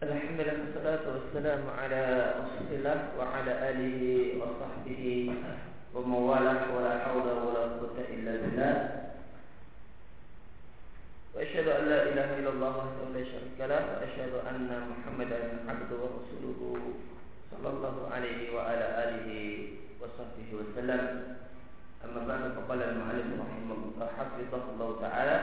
Alhamdulillah, wassalatu wassalamu ala Rasulillah wa ala alihi wa sahbihi wa mawalah wa la hawla wa la quwwata illa billah. Wa asyhadu an la ilaha illallah wahdahu la syarika lah wa asyhadu anna Muhammadan abduhu wa rasuluhu sallallahu alaihi wa ala alihi wa sahbihi wa sallam. Amma ba'du, faqala al-mu'allif rahimahullah hafizahullah ta'ala.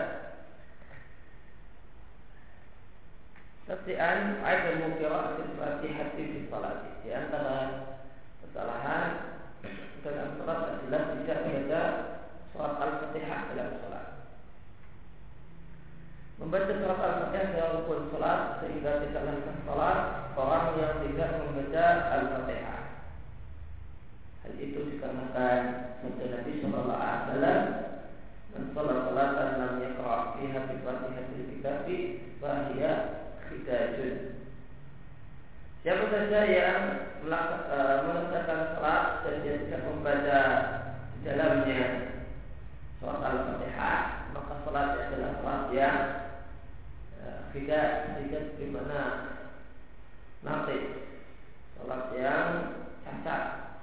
Tasi'an adamu qira'atil Fatihah fi shalat. Di antara kesalahan dalam salat adalah tidak membaca surat Al-Fatihah dalam salat. Membaca surat Al-Fatihah dalam rukun salat sehingga tidak lancar salat orang yang tidak membaca Al-Fatihah. Hal itu dikarenakan sabda Nabi sallallahu alaihi wasallam, "Man shalla salatan lam yaqra' fiha bi Fatihatil kitabi fa hiya khidajun." Siapa saja yang melaksanakan salat dan dia tidak membaca di dalamnya surat Al-Fatihah, maka salatnya adalah salat yang khidaj, di mana nanti salat yang cacat.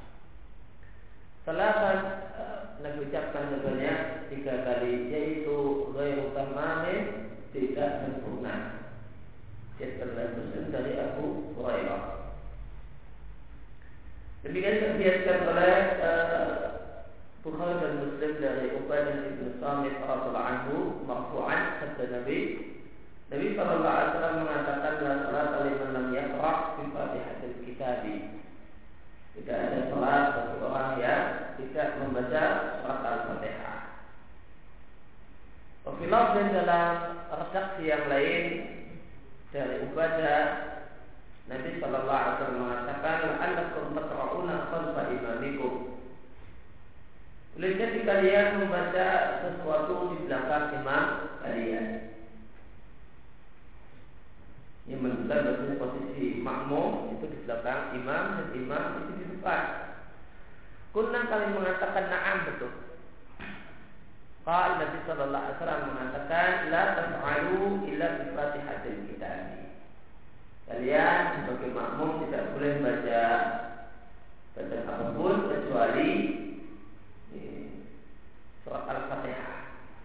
Salatan Nabi ucapkan sebanyak 3 kali, yaitu ghairu tamamin, tidak sempurna. Setelah Muslim dari Abu Hurairah. Demikian terbiaskan oleh Bukhari dan Muslim dari Ubadah bin Samit radhiyallahu anhu marfu'an, sabda Nabi sallallahu alaihi wasallam mengatakan, la salata liman lam yaqra' bi Fatihatil kitabi. Tidak ada salat bagi orang yang tidak membaca surat Al-Fatihah. Wafilah dan dalam redaksi yang lain dari Ubadah, Nabi sallallahu alaihi wasallam mengatakan, la'allakum taqra'una khalfa imamikum. Boleh jadi kalian membaca sesuatu di belakang imam kalian. Yang menunjukkan posisi makmum itu di belakang imam dan imam itu di depan. Kunna kalian mengatakan na'am, betul. Qala Nabi sallallahu alaihi wasallam mengatakan, la taf'alu illa bi Fatihatil kitab. Kalian sebagai makmum tidak boleh baca apapun kecuali surat Al-Fatihah.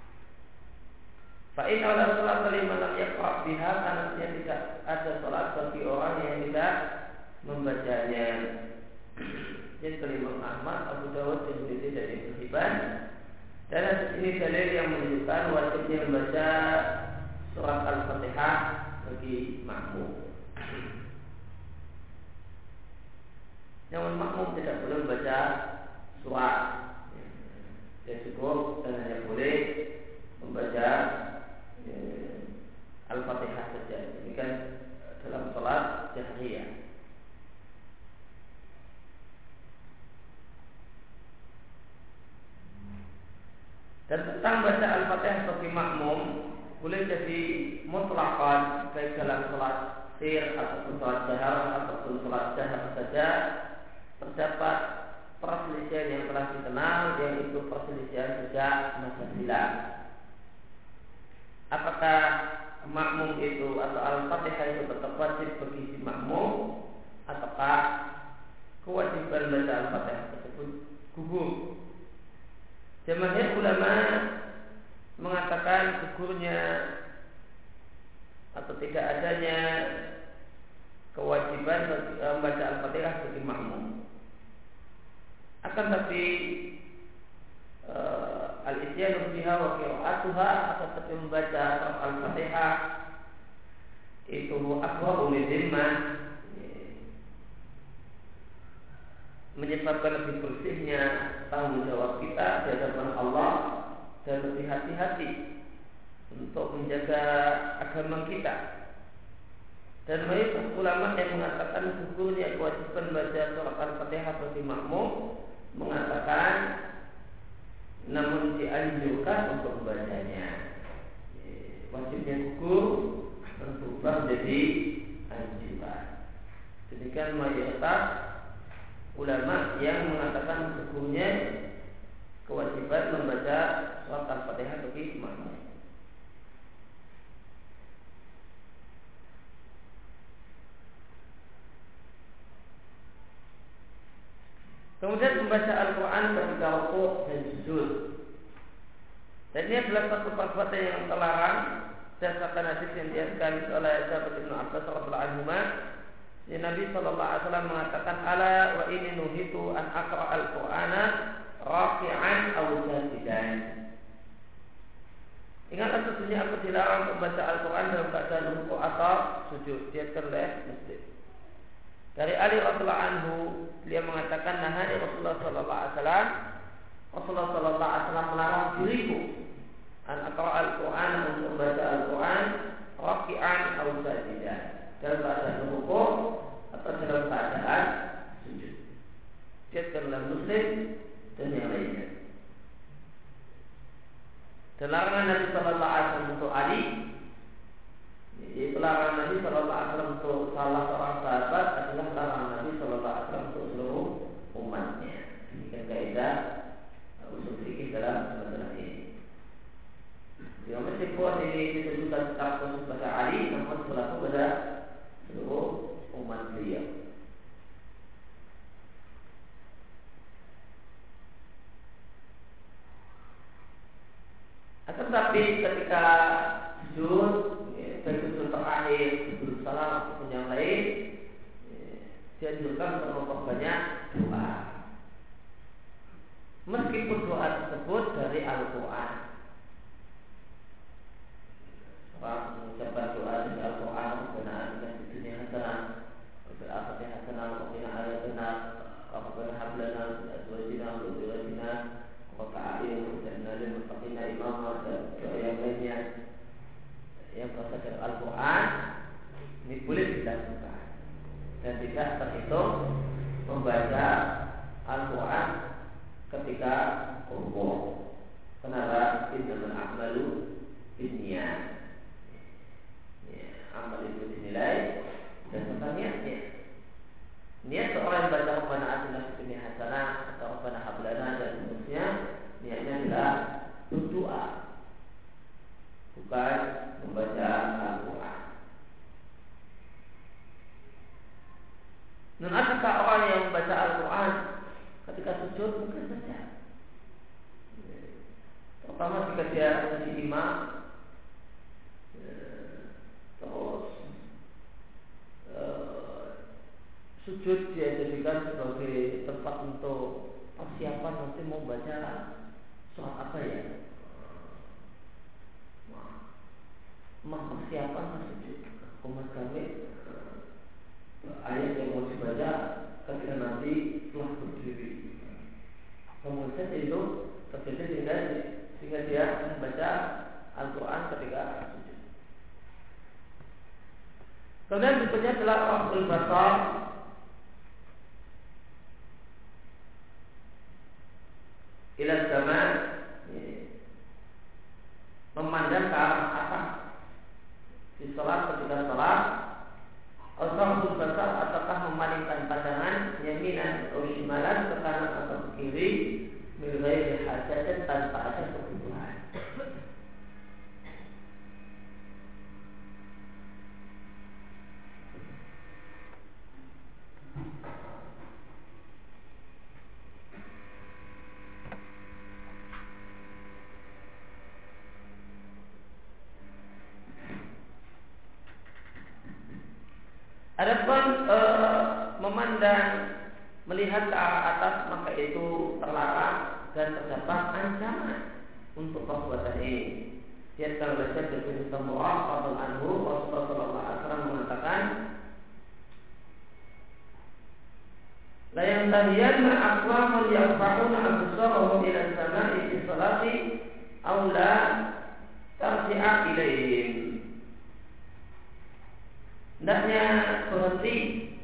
Fa inna la salata liman lam yaqra' biha, karena tidak ada salat bagi orang yang tidak membacanya. Jadi Imam Ahmad, Abu Dawud, Tirmidzi dan Ibnu Hibban. Dan ini dalil yang menunjukkan wajibnya membaca surat Al-Fatihah bagi makmum. Namun makmum tidak boleh membaca surat. Dia cukup dan hanya boleh membaca Al-Fatihah saja. Demikian dalam salat jahriyah. Dan tentang baca Al-Fatihah bagi makmum boleh jadi mutlaqan, baik dalam salat sir ataupun salat jahar ataupun salat jahar saja. Terdapat perselisihan yang telah dikenal, yaitu perselisihan sejak masa silam. Apakah makmum itu atau Al-Fatihah itu tetap wajib bagi si makmum, ataukah kewajiban baca Al-Fatihah tersebut gugur? Jamaahir ulama mengatakan gugurnya atau tidak adanya kewajiban membaca Al-Fatihah bagi makmum. Akan tapi al-isyanu biha wa qira'atuha, atau tapi membaca Al-Fatihah itu aqwa min zimmah, menyebabkan lebih bersihnya tanggung jawab kita di hadapan Allah dan lebih hati-hati untuk menjaga agama kita. Dan banyak ulama yang mengatakan gugurnya kewajiban baca surat Al-Fatihah bagi makmum, mengatakan namun dianjurkan untuk membacanya. Wajibnya gugur berubah menjadi anjuran. Demikian mayoritas ulama yang mengatakan gugurnya kewajiban membaca surat Al-Fatihah bagi makmum. Kemudian membaca Al-Quran ketika rukuk dan sujud. Dan ini adalah satu perbuatan yang terlarang berdasarkan hadis yang diatkan oleh sahabat Ibnu Abbas radhiyallahu anhu. Nabi sallallahu alaihi wasallam mengatakan, "Ala wa inni nuhitu an aqra al-Qur'ana rafi'an aw sajidan." Ingatlah sesungguhnya aku dilarang membaca Al-Quran dalam keadaan rukuk atau sujud. Diatkan oleh Muslim. Dari Ali radhiyallahu anhu, dia mengatakan, nahani Rasulullah sallallahu alaihi wasallam. Rasulullah sallallahu alaihi wasallam melarang diriku an aqra al-Qur'an untuk membaca Al-Quran rafi'an aw sajidan, dalam keadaan rukuk atau dalam keadaan sujud. Diatkan oleh Muslim dan yang lainnya. Dan larangan Nabi sallallahu alaihi wasallam untuk Ali, yaitu larangan Nabi sallallahu alaihi wasallam untuk salah seorang sahabat adalah larangan Nabi sallallahu alaihi wasallam untuk seluruh umatnya. Demikian kaidah usul fikih dalam masalah ini. Jadi meskipun ini ditujukan secara khusus pada Ali, namun berlaku pada seluruh umat beliau. Tetapi ketika sujud, dan sujud terakhir, sujud salam ataupun yang lain, dianjurkan untuk memperbanyak doa. Meskipun doa tersebut dari Al-Quran. Orang mengucapkan doa dari Al-Quran, kebenaran dan di dunia hasanah, berarti hasanah, wakina ayatana, wakina hablana, azwajina, wajina, waka'alim, dan nalim, wakina imam, dan doa yang lainnya yang berasal dari Al-Quran, ini boleh dilakukan dan tidak terhitung membaca Al-Quran ketika rukuk. Kenapa? Innamal a'malu binniyat. Amal itu dinilai dan tentang niatnya. Niat seorang yang baca Rabbana atina fid dunya hasanah atau Rabbana hab lana dan seterusnya, niatnya adalah berdoa, bukan membaca Al-Quran. Dan adakah orang yang membaca Al-Quran ketika sujud? Mungkin saja. Terutama jika dia menjadi imam, terus sujud dia jadikan sebagai tempat untuk persiapan nanti mau baca surat apa ya? Persiapan sujud. Umat kami ayat yang mau dibaca ketika nanti telah berdiri. Kemudian itu terjadi sehingga dia membaca Al-Quran ketika sujud. Kemudian berikutnya adalah Raful Basar, ila zaman, memandang ke arah atas di sholat ketika sholat. Raful Basar ataukah memalingkan pandangan yaminan atau shimalan ke kanan atau ke kiri, min ghairi hajatin, tanpa ada kebutuhan. Adapun memandang, melihat ke arah atas, maka itu terlarang dan terdapat ancaman untuk perbuatan ini. Dia kalau baca dari Samurah radhiyallahu anhu, Rasulullah sallallahu alaihi wasallam mengatakan, la yantahiyanna aqwamun yarfa'una absarahum ila as-sama'i fi sholati aw la tarji'a ilaihim. Hendaknya berhenti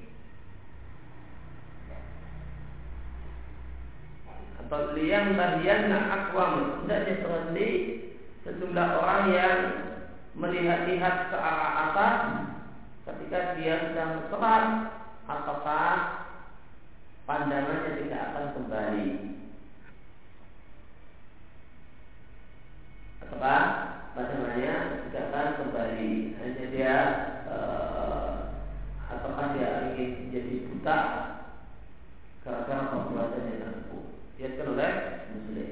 atau liang tahiyanna aqwam, hendaknya berhenti sejumlah orang yang melihat-lihat ke arah atas ketika dia sedang sholat, ataukah pandangannya tidak akan kembali, ataukah pandangannya tidak akan kembali, hanya dia ataukah dia ingin menjadi buta gara-gara perbuatannya tersebut. Diriwayatkan oleh Muslim.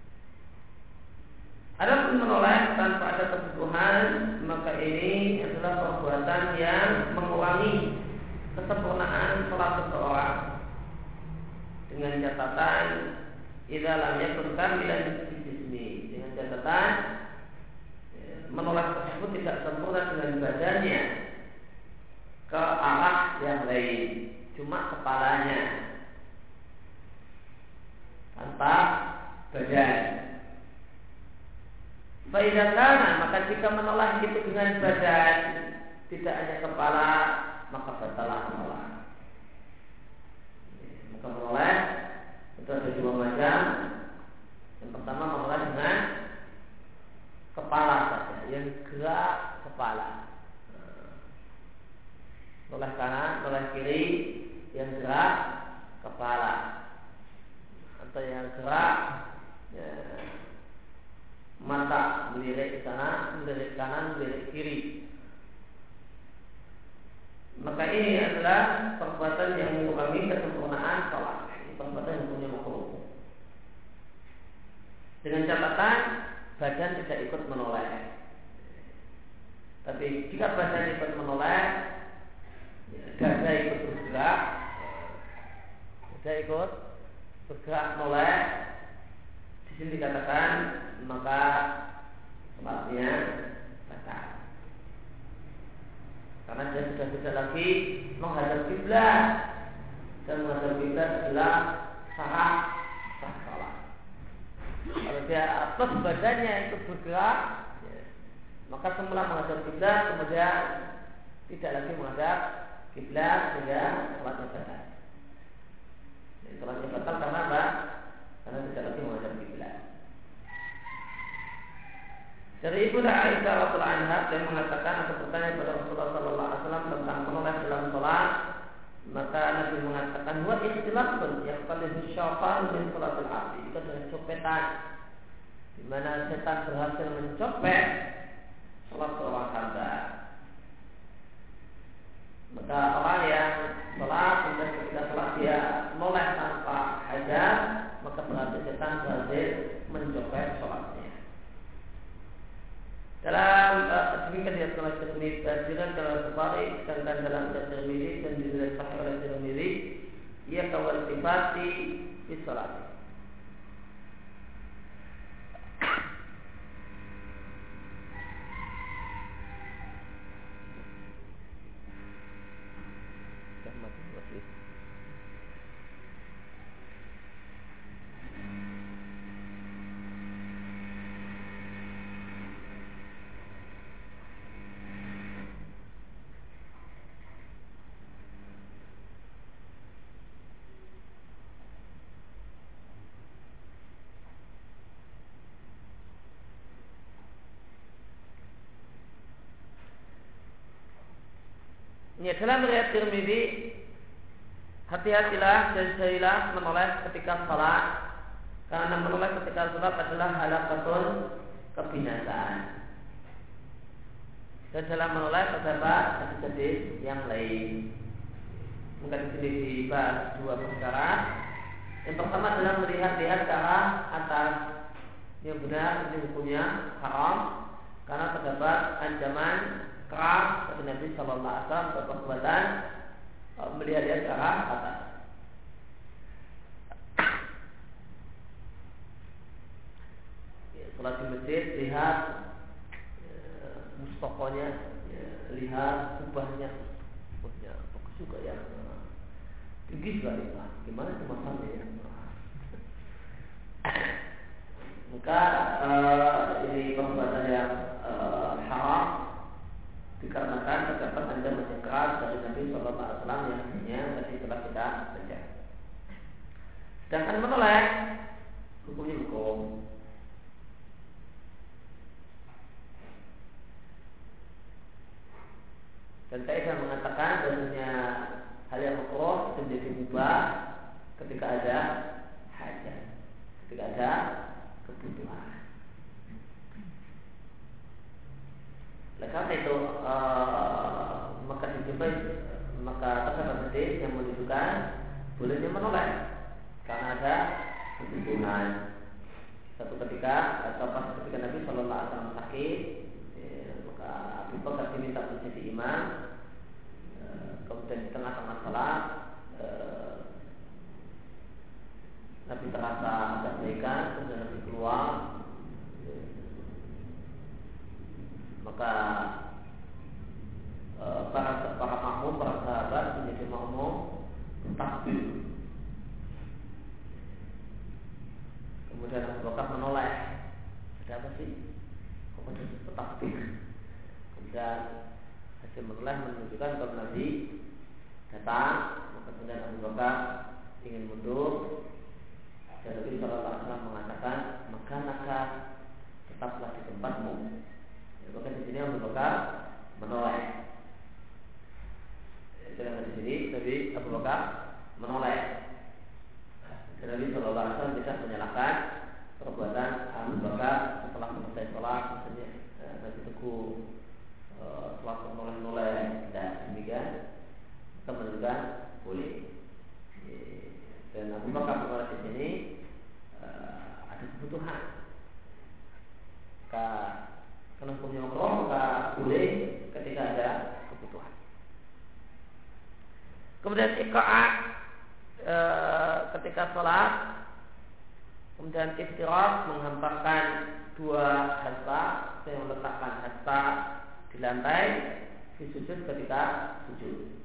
Adapun menoleh tanpa ada kebutuhan, maka ini adalah perbuatan yang mengurangi kesempurnaan sholat seseorang. Dengan catatan idza lam yakun kamilan fi jismi, dengan catatan menolak tersebut tidak sempurna dengan badannya ke arah yang lain, cuma kepalanya tanpa badan. Faidakana, maka jika menolak itu dengan badan, tidak hanya kepala, maka batalah sholat. Maka menolak itu ada dua macam. Yang pertama menolak dengan kepala saja, yang gerak kepala. Noleh kanan, noleh kiri, yang gerak kepala, atau yang gerak ya, mata melirik ke sana, melirik kanan, melirik kiri. Maka ini adalah perbuatan yang mengurangi kesempurnaan sholat. Ini perbuatan yang punya makruh. Dengan catatan badan tidak ikut menoleh. Tapi jika badan ikut menoleh, dada ikut bergerak, dada ikut bergerak menoleh, di sini dikatakan maka sholatnya batal. Karena dia sudah tidak lagi menghadap kiblat, dan menghadap kiblat adalah syarat sah sholat. Kalau dia atas badannya itu bergerak, ya, maka semula menghadap kiblat, kemudian tidak lagi menghadap kiblat, sehingga sholatnya batal. Sholatnya batal karena apa? Karena tidak lagi menghadap kiblat. Dari Ibu Aisyah radhiyallahu anha yang mengatakan atau bertanya kepada Rasulullah sallallahu alaihi wasallam tentang menoleh dalam sholat, maka Nabi mengatakan wa ikhtilafun yang paling syaitan min sholatil abdi, itu adalah copetan, di mana setan berhasil mencopet sholat seorang hamba. Maka orang yang sholat kemudian ketika sholat dia menoleh tanpa hajat, maka berarti setan berhasil mencopet sholatnya. Dalam demikian dia telah terjadi dengan dalam Bukhari, sedangkan dalam Tirmidzi dan juga Sahih oleh Tirmidzi, ia kawal sifati di salat. Ya, dalam riwayat Tirmidzi, hati-hatilah dan jadilah menoleh ketika salat, karena menoleh ketika salat adalah halakatun kebinasaan. Dan dalam menoleh terdapat hadis yang lain. Mungkin di sini dibahas dua perkara. Yang pertama adalah melihat-lihat ke arah atas, yang benar ini hukumnya haram, karena terdapat ancaman keras dari Nabi Sallallahu Alaihi Wasallam berperbuatan melihat ke arah atas. Sholat di masjid, lihat mustokonya, lihat kubahnya, bagus juga ya, tinggi sekali Pak. Gimana itu masalahnya ya? Maka ini perbuatan yang haram, dikarenakan terdapat ancaman yang keras dari Nabi Sallallahu Alaihi Wasallam yang hanya tadi telah kita baca. Sedangkan menoleh hukumnya hukum. Dan kaidah mengatakan bahwasanya hal yang makruh itu menjadi mubah ketika ada hajat, ketika ada kebutuhan. Oleh karena itu maka terdapat hadis yang menunjukkan bolehnya menoleh karena ada kebutuhan. Satu ketika atau pas ketika Nabi Shallallahu Alaihi Wasallam sakit, maka Abu Bakar diminta menjadi imam. Kemudian di tengah-tengah salat Nabi terasa ada kebaikan, kemudian Nabi keluar, maka para makmum, para sahabat menjadi makmum takbir. Kemudian Abu Bakar menoleh, ada apa sih? Kemudian takbir. Kemudian hasil menoleh menunjukkan kalau Nabi datang, maka kemudian Abu Bakar ingin mundur. Dan Nabi Shallallahu Alaihi Wasallam mengatakan, maka tetaplah di tempatmu. Maka di sini Abu Bakar menoleh. Sedangkan di sini Nabi Abu Bakar menoleh. Dan Nabi Shallallahu Alaihi Wasallam tidak menyalahkan perbuatan Abu Bakar setelah selesai sholat. Maksudnya Nabi teguh sholat menoleh dan demikian kita menunjukkan boleh. Dan Abu Bakar menoleh di sini ada kebutuhan. Karena hukumnya makruh maka boleh ketika ada kebutuhan. Kemudian iqa'ah ketika sholat, kemudian istirahat menghamparkan dua hasta, yang meletakkan hasta di lantai di sujud ketika sujud.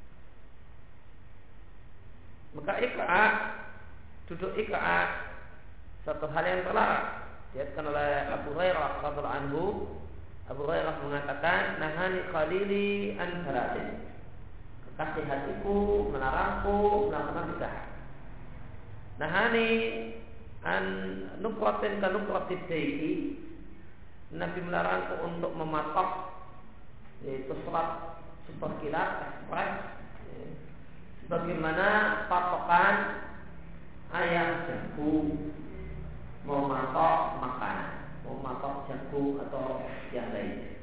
Maka iqa'ah, duduk iqa'ah satu hal yang terlarang. Diatkan oleh Abu Hurairah radhiyallahu anhu. Abu Hurairah mengatakan, nahani khalili an salatin. Kekasih hatiku melarangku melakukan tiga hal. Nahani an nukratin ka nukratid daiki. Nabi melarangku untuk mematok, yaitu sholat seperkilat ekspres, sebagaimana patokan ayam jagung mau matok makanan, mau matok jagung atau yang lainnya.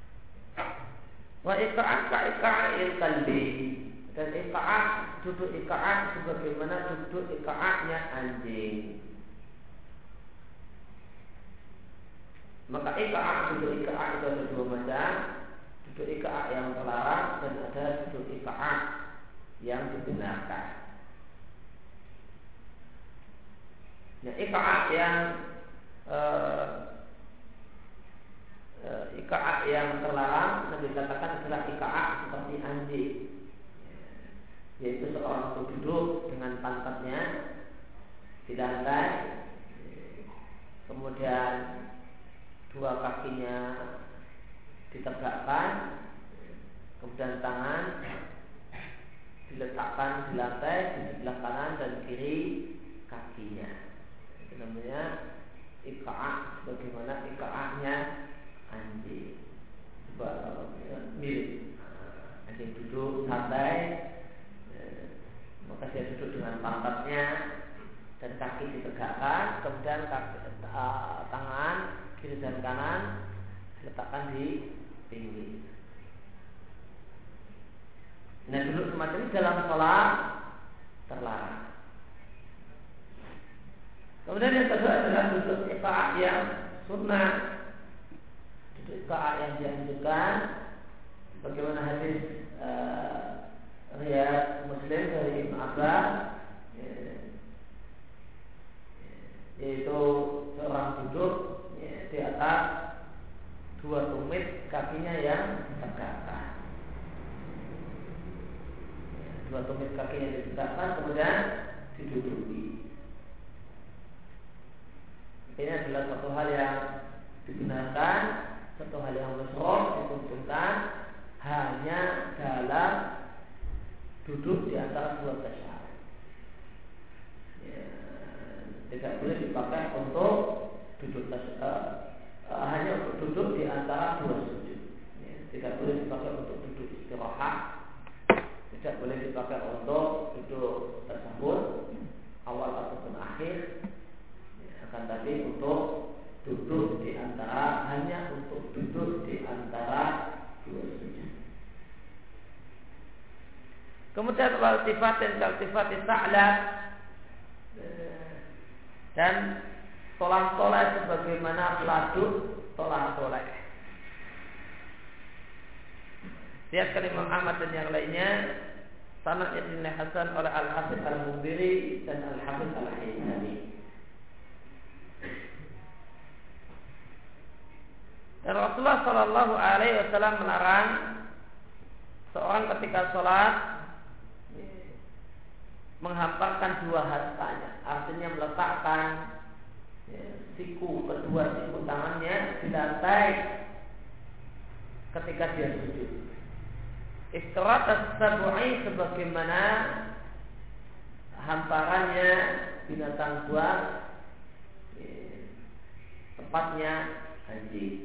Wa iqa'ah ka iqa'il kalbi, dan iqa'ah, duduk iqa'ah sebagaimana duduk iqa'ahnya anjing. Maka iqa'ah, duduk iqa'ah itu ada dua macam. Duduk iqa'ah yang terlarang dan ada duduk iqa'ah yang dibenarkan. Nah, iqa'ah yang terlarang Nabi katakan adalah iqa'ah seperti anjing, yaitu seorang itu duduk dengan pantatnya di lantai, kemudian dua kakinya ditegakkan, kemudian tangan diletakkan di lantai di sebelah kanan dan kiri kakinya. Itu namanya iqa'ah, sebagaimana iqa'ahnya anjing. Mirip anjing duduk santai, maka dia duduk dengan pantatnya dan kaki ditegakkan, kemudian tangan kiri dan kanan diletakkan di pinggir. Nah, duduk semacam ini dalam sholat terlarang. Kemudian yang kedua adalah duduk iqa'ah yang sunnah, duduk iqa'ah yang dianjurkan, bagaimana hadis riwayat Muslim dari Ibnu Abbas, yaitu seorang duduk di atas dua tumit kakinya yang ditegakkan. Dua tumit kakinya ditegakkan, kemudian diduduki. Ini adalah satu hal yang dibenarkan, satu hal yang masyhur, dituntunkan hanya dalam duduk di antara dua tasyahud. Tidak boleh dipakai untuk duduk hanya untuk duduk di antara dua sujud. Tidak boleh dipakai untuk duduk istirahat. Tidak boleh dipakai untuk duduk tasyahud awal ataupun akhir. Akan tapi untuk duduk di antara, hanya untuk duduk duduk di antara dua sujud. Kemudian waltifatin kaltifati ta'lab, dan tolak-tolak sebagaimana peladuk tolak-tolak. Lihatkan Imam Ahmad dan yang lainnya, sanadnya dinilai hasan oleh Al-Hafidz Al-Mundhiri dan Al-Hafidz Al-Haythami. Dan Rasulullah Shallallahu Alaihi Wasallam melarang seorang ketika sholat menghamparkan dua hastanya, artinya meletakkan kedua siku tangannya di lantai ketika dia sujud. Istirat as-sab'i sebagaimana hamparannya binatang buas, tepatnya anjing.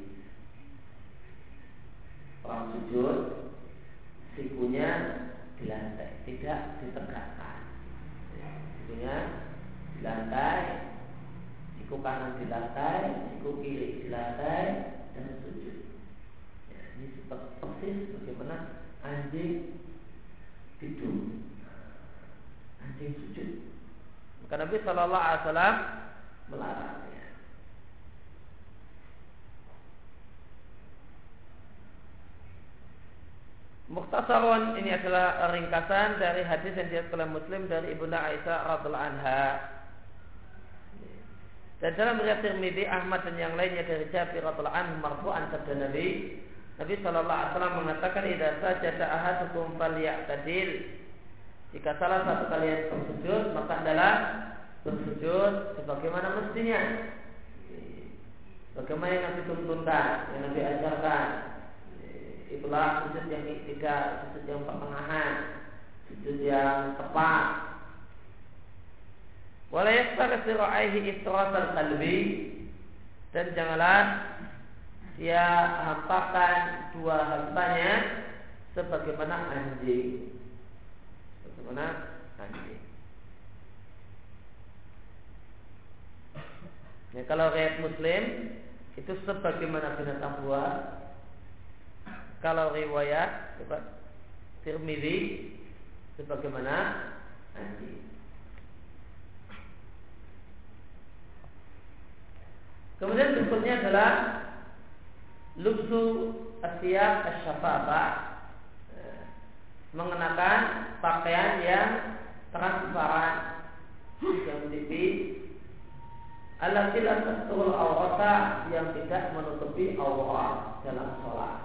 Orang sujud, sikunya di lantai, tidak ditegakkan. Sikunya di lantai, siku kanan di lantai, siku kiri di lantai, dan sujud. Ya, ini seperti persis bagaimana anjing tidur, anjing sujud. Maka Nabi Shallallahu Alaihi Wasallam melarangnya. Mukhtasarun, ini adalah ringkasan dari hadis yang diriwayatkan oleh Muslim dari Ibunda Aisyah radhiallahu anha. Dan dalam riwayat Tirmidzi, Ahmad dan yang lainnya dari Jabir radhiallahu anhu marfu'an sabda Nabi Sallallahu Alaihi Wasallam mengatakan, idza sajada ahadukum falyatadil. Jika salah satu kalian bersujud, maka adalah bersujud sebagaimana mestinya, bagaimana yang Nabi tuntunkan, yang Nabi ajarkan. Itulah sujud yang tidak sujud yang pertengahan, sujud yang tepat. Wala yastaqsiru alaihi istirahat qalbi, dan janganlah dia hampakan dua hastanya sebagaimana anjing. Sebagaimana anjing. Ya, kalau riwayat Muslim itu sebagaimana binatang buas. Kalau riwayat Tirmidzi sebagaimana anjing. Kemudian berikutnya adalah lubsu asyab asyafafah, mengenakan pakaian yang transparan, yang tipis, allati la tasturul awrata, yang tidak menutupi aurat dalam sholat.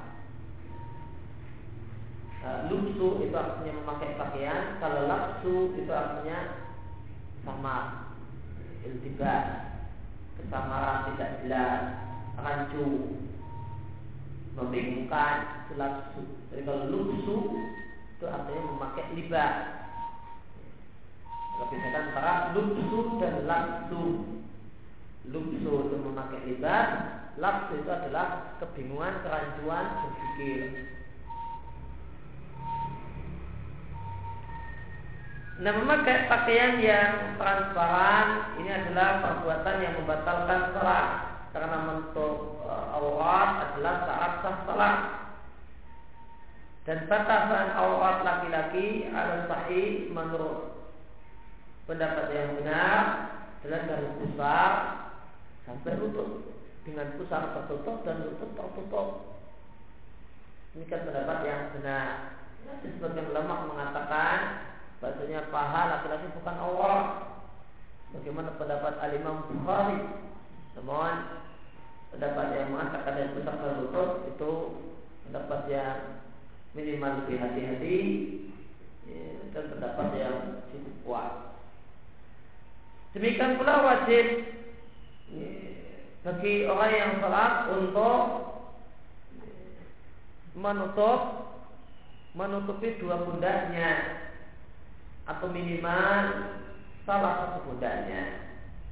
Lubsu itu artinya memakai pakaian, kalau labsu itu artinya samar, iltibas, kesamaran tidak jelas, rancu, membingungkan, itu labsu. Jadi kalau lubsu itu artinya memakai libas. Kalau bedakan antara lubsu dan labsu. Lubsu itu memakai libas, labsu itu adalah kebingungan, kerancuan berpikir. Nah, memakai pakaian yang transparan ini adalah perbuatan yang membatalkan salat, karena menutup aurat adalah syarat sah salat. Dan batasan aurat laki-laki adalah sahih menurut pendapat yang benar adalah dari pusar sampai lutut, dengan pusar tertutup dan lutut tertutup. Ini kan pendapat yang benar. Sebagian ulama mengatakan bahasanya paha laki-laki bukan aurat, bagaimana pendapat Al-Imam Bukhari. Namun pendapat yang mengatakan dari pusar ke lutut itu pendapat yang minimal lebih hati-hati, dan pendapat yang cukup kuat. Demikian pula wajib bagi orang yang salat untuk menutupi dua pundaknya, atau minimal salah satu pundaknya.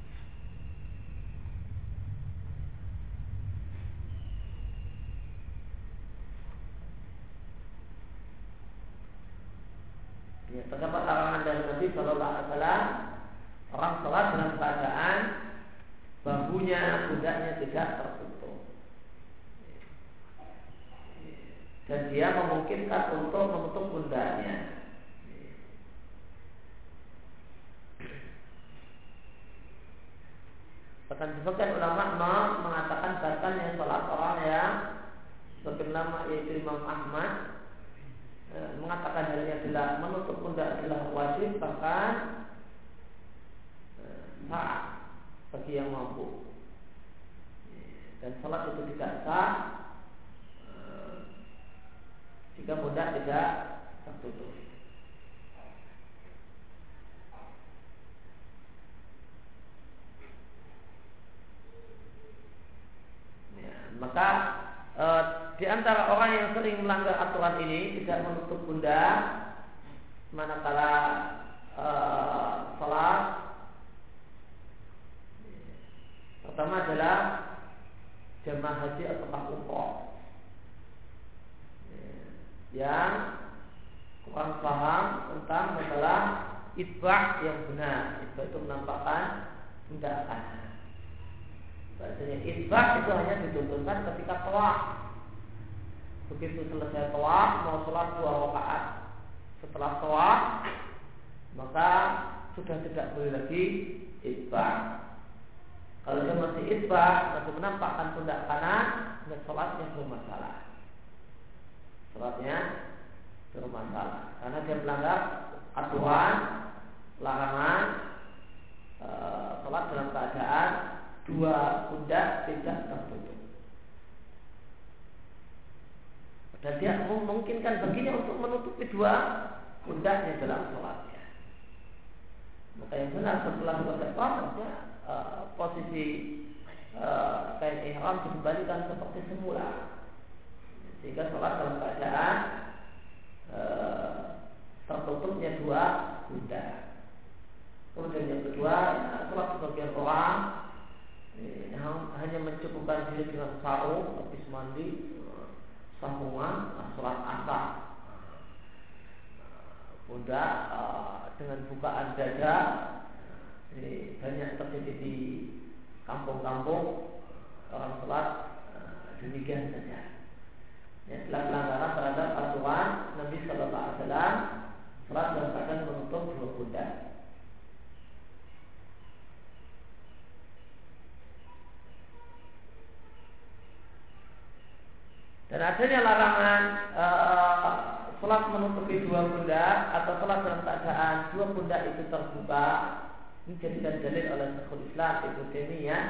Ya, terdapat larangan dari Nabi Sallallahu Alaihi Wasallam orang salat dalam keadaan bahunya, pundaknya tidak tertutup, dan dia memungkinkan untuk menutup pundaknya. Bahkan sebagian ulama mengatakan batalnya sholat orang yang sebagian ulama yaitu Imam Ahmad mengatakan hal ini adalah menutup pundak adalah wajib, bahkan sah bagi yang mampu, dan sholat itu tidak sah jika pundak tidak tertutup. Maka di antara orang yang sering melanggar aturan ini tidak menutup pundak manakala sholat, pertama adalah jamaah haji atau umroh yang kurang paham tentang masalah itbah yang benar. Itbah itu menampakkan pundak kanan. Bahasanya itbah itu hanya dituntunkan ketika tawaf. Begitu selesai tawaf mau sholat 2 rakaat, setelah tawaf maka sudah tidak boleh lagi itbah. Kalau dia masih itbah, masih menampakkan pundak kanan, dan sholatnya bermasalah. Sholatnya bermasalah karena dia melanggar aturan larangan sholat dalam keadaan 2 pundak tidak tertutup. Dan dia memungkinkan baginya untuk menutupi 2 pundaknya dalam sholatnya. Maka yang benar setelah selesai sholatnya posisi kain ihram dikembalikan seperti semula, sehingga sholat dalam keadaan tertutupnya 2 pundak. Kemudian yang kedua, sholat sebagian orang hanya mencukupkan diri dengan sarung, habis mandi, sambungan, sholat asar, pundak dengan bukaan dada. Ini banyak terjadi di kampung-kampung orang sholat demikian saja. Ya, telah pelanggaran terhadap aturan Nabi Sallallahu Alaihi Wasallam sholat dalam keadaan menutup 2 pundak. Dan adanya larangan sholat menutupi 2 pundak atau sholat dalam keadaan 2 pundak itu terbuka, ini dijadikan dalil oleh Syekhul Islam Ibnu Taimiyah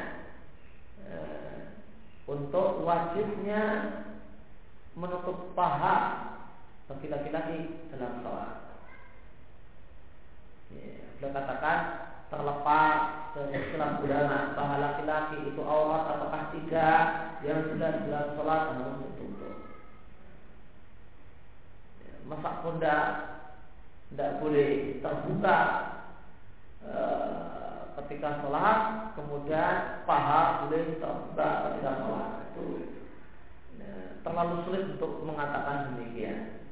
untuk wajibnya menutup paha bagi laki-laki dalam sholat. Beliau katakan terlepas dari istilah ulama paha laki-laki itu aurat ataukah tidak, yang sudah dalam sholat harus ditutup. Masa pundak tidak boleh terbuka ketika sholat, kemudian paha boleh terbuka ketika sholat. Itu terlalu sulit untuk mengatakan demikian.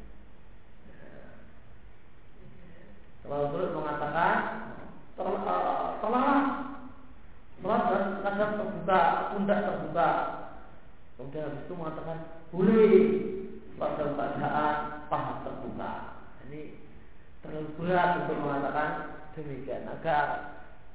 Terlalu sulit mengatakan sholat kadang terbuka, pundak terbuka. Kemudian habis itu mengatakan boleh sholat dalam keadaan paha terbuka. Ini terlalu berat untuk mengatakan demikian agar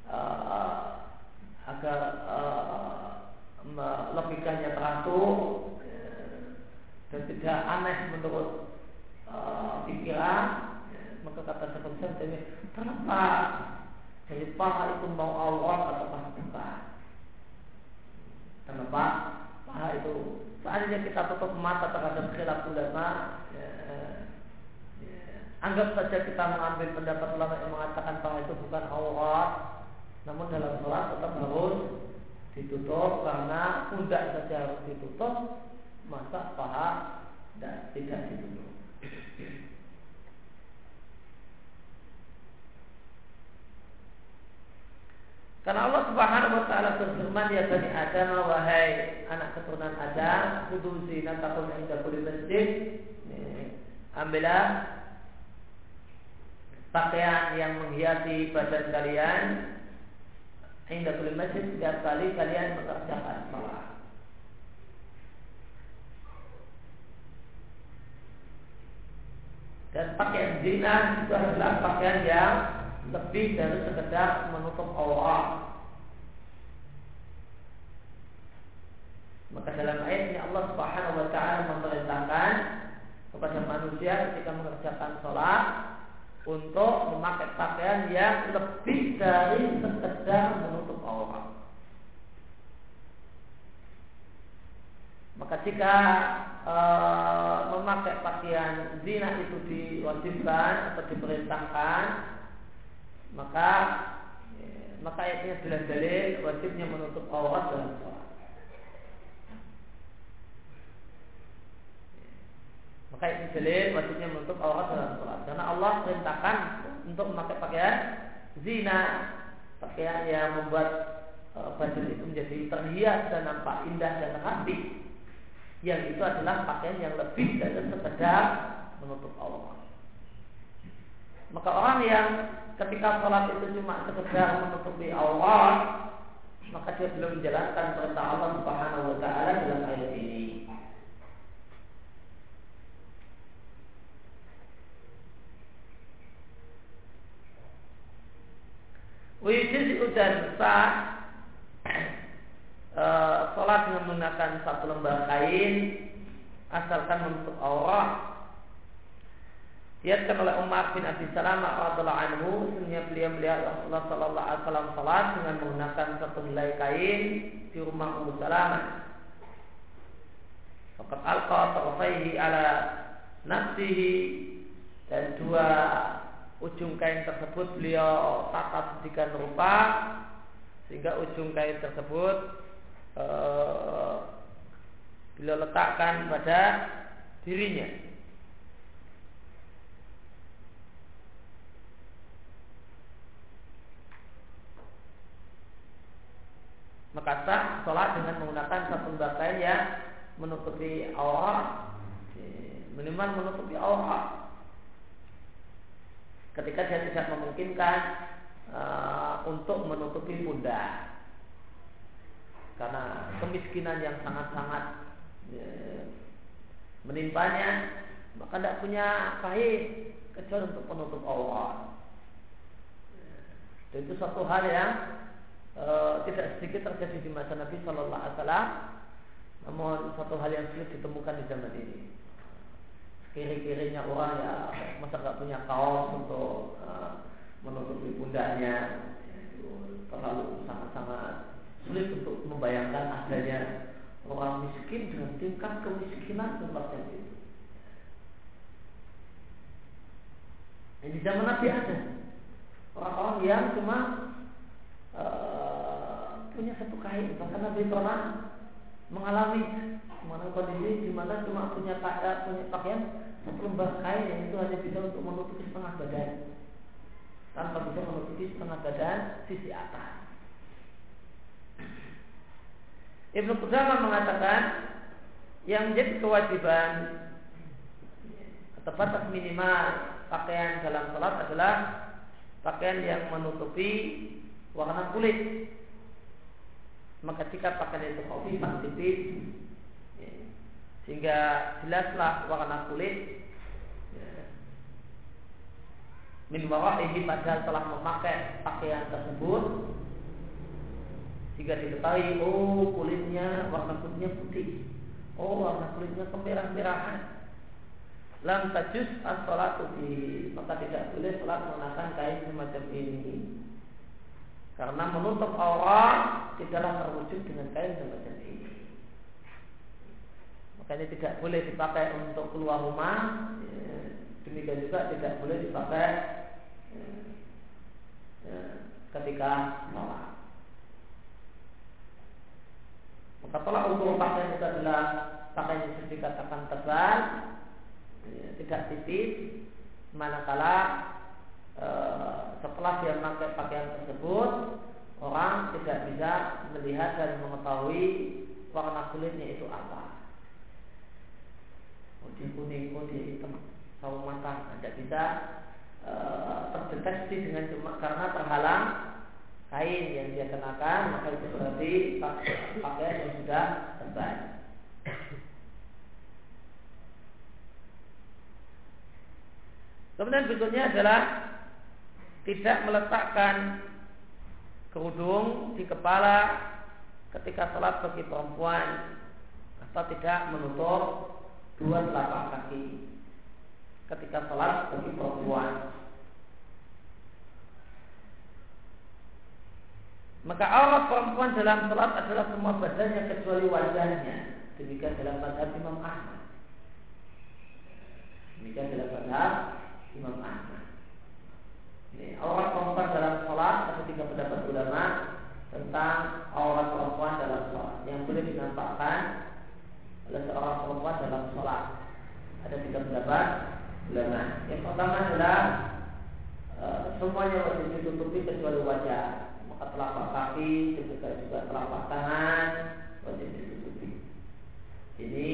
logikanya teratur dan tidak aneh menurut pikiran. Maka kata Syekhul ini terlepas dari paha itu mau Allah atau paha bukan. Terlepas paha itu seandainya kita tutup mata terhadap khilaf ulama, anggap saja kita mengambil pendapat ulama yang mengatakan paha itu bukan aurat, namun dalam sholat tetap harus ditutup karena pundak saja harus ditutup, masa paha tidak ditutup. Karena Allah Subhanahu wa taala berfirman, ya Bani Adam, wahai anak keturunan Adam, khudhu zinatakum inda kulli masjid. Ambillah pakaian yang menghiasi badan kalian inda kulli masjid, setiap kali kalian mengerjakan salat. Dan pakaian zina itu adalah pakaian yang lebih dari sekedar menutup aurat. Maka dalam ayat ini Allah Subhanahu wa taala memerintahkan kepada manusia ketika mengerjakan sholat untuk memakai pakaian yang lebih dari sekedar menutup aurat. Maka jika memakai pakaian zina itu diwajibkan atau diperintahkan, maka ayatnya adalah dalil wajibnya menutup aurat dalam sholat. Maka ini dalil wajibnya menutup aurat dalam sholat. Karena Allah perintahkan untuk memakai pakaian zina, pakaian yang membuat badan itu menjadi terhias dan nampak indah dan rapi. Yang itu adalah pakaian yang lebih dari sekedar menutup aurat. Maka orang yang ketika sholat itu cuma sekedar menutupi aurat, maka dia belum menjalankan perintah Allah Subhanahu wa taala dalam ayat ini. Wujud dan sah sholat dengan menggunakan satu lembar kain asalkan menutup aurat. Diatkan oleh Umar bin Abi Salamah radhiyallahu anhu, sesungguhnya beliau melihat Rasulullah sallallahu alaihi wasallam sholat dengan menggunakan satu helai kain di rumah Ummu Salamah. Faqad alqa tarafaihi ala nafsihi, dan dua ujung kain tersebut beliau tata sedemikian rupa sehingga ujung kain tersebut beliau letakkan pada dirinya. Maka sah sholat dengan menggunakan satu pakaian yang menutupi aurat, minimal menutupi aurat. Ketika dia tidak memungkinkan untuk menutupi pundak karena kemiskinan yang sangat-sangat menimpanya, maka tidak punya kain kecuali untuk penutup aurat. Dan itu suatu hal yang tidak sedikit terjadi di masa Nabi Sallallahu Alaihi Wasallam, namun suatu hal yang sulit ditemukan di zaman ini. Kiri-kirinya orang ya masa nggak punya kaos untuk menutupi pundaknya, itu terlalu sangat-sangat sulit untuk membayangkan adanya orang miskin dengan tingkat kemiskinan semacam itu. Di zaman Nabi ada orang-orang yang cuma punya satu kain, bahkan Nabi pernah mengalami kondisi di mana cuma punya pakaian satu lembar kain yang itu hanya bisa untuk menutupi setengah badan, tanpa bisa menutupi setengah badan sisi atas. Ibnu Qudamah mengatakan yang menjadi kewajiban atau batas minimal pakaian dalam salat adalah pakaian yang menutupi warna kulit. Maka jika pakaian itu khafifah tipis sehingga jelaslah warna kulit min wara'ihi, padahal telah memakai pakaian tersebut, jika diketahui kulitnya, warna kulitnya putih, warna kulitnya kemerah-merahan, lam tajuz as-salatu bihi, maka tidak boleh salat menggunakan kain semacam ini, karena menutup aurat tidaklah terwujud dengan kain semacam ini. Makanya tidak boleh dipakai untuk keluar rumah, demikian juga tidak boleh dipakai ketika sholat. Maka tolak ukur pakaian itu adalah pakaian yang dikatakan tebal, tidak tipis, manakala setelah dia memakai pakaian tersebut, orang tidak bisa melihat dan mengetahui warna kulitnya itu apa. Dia kuning, dia hitam, sawo mata, tidak bisa terdeteksi dengan cuma karena terhalang kain yang dia kenakan, maka itu berarti pakaian yang sudah tebal. Kemudian berikutnya adalah tidak meletakkan kerudung di kepala ketika sholat bagi perempuan, atau tidak menutup dua telapak kaki ketika sholat bagi perempuan. Maka aurat perempuan dalam sholat adalah semua badannya kecuali wajahnya. Demikian dalam mazhab Imam Ahmad. Demikian dalam mazhab Imam Ahmad. Ini aurat perempuan dalam sholat ada 3 pendapat ulama tentang aurat perempuan dalam sholat yang boleh dinampakkan oleh seorang perempuan dalam sholat. Ada 3 pendapat ulama. Yang pertama adalah semuanya wajib ditutupi kecuali wajah. Maka telapak kaki juga telapak tangan wajib ditutupi. Ini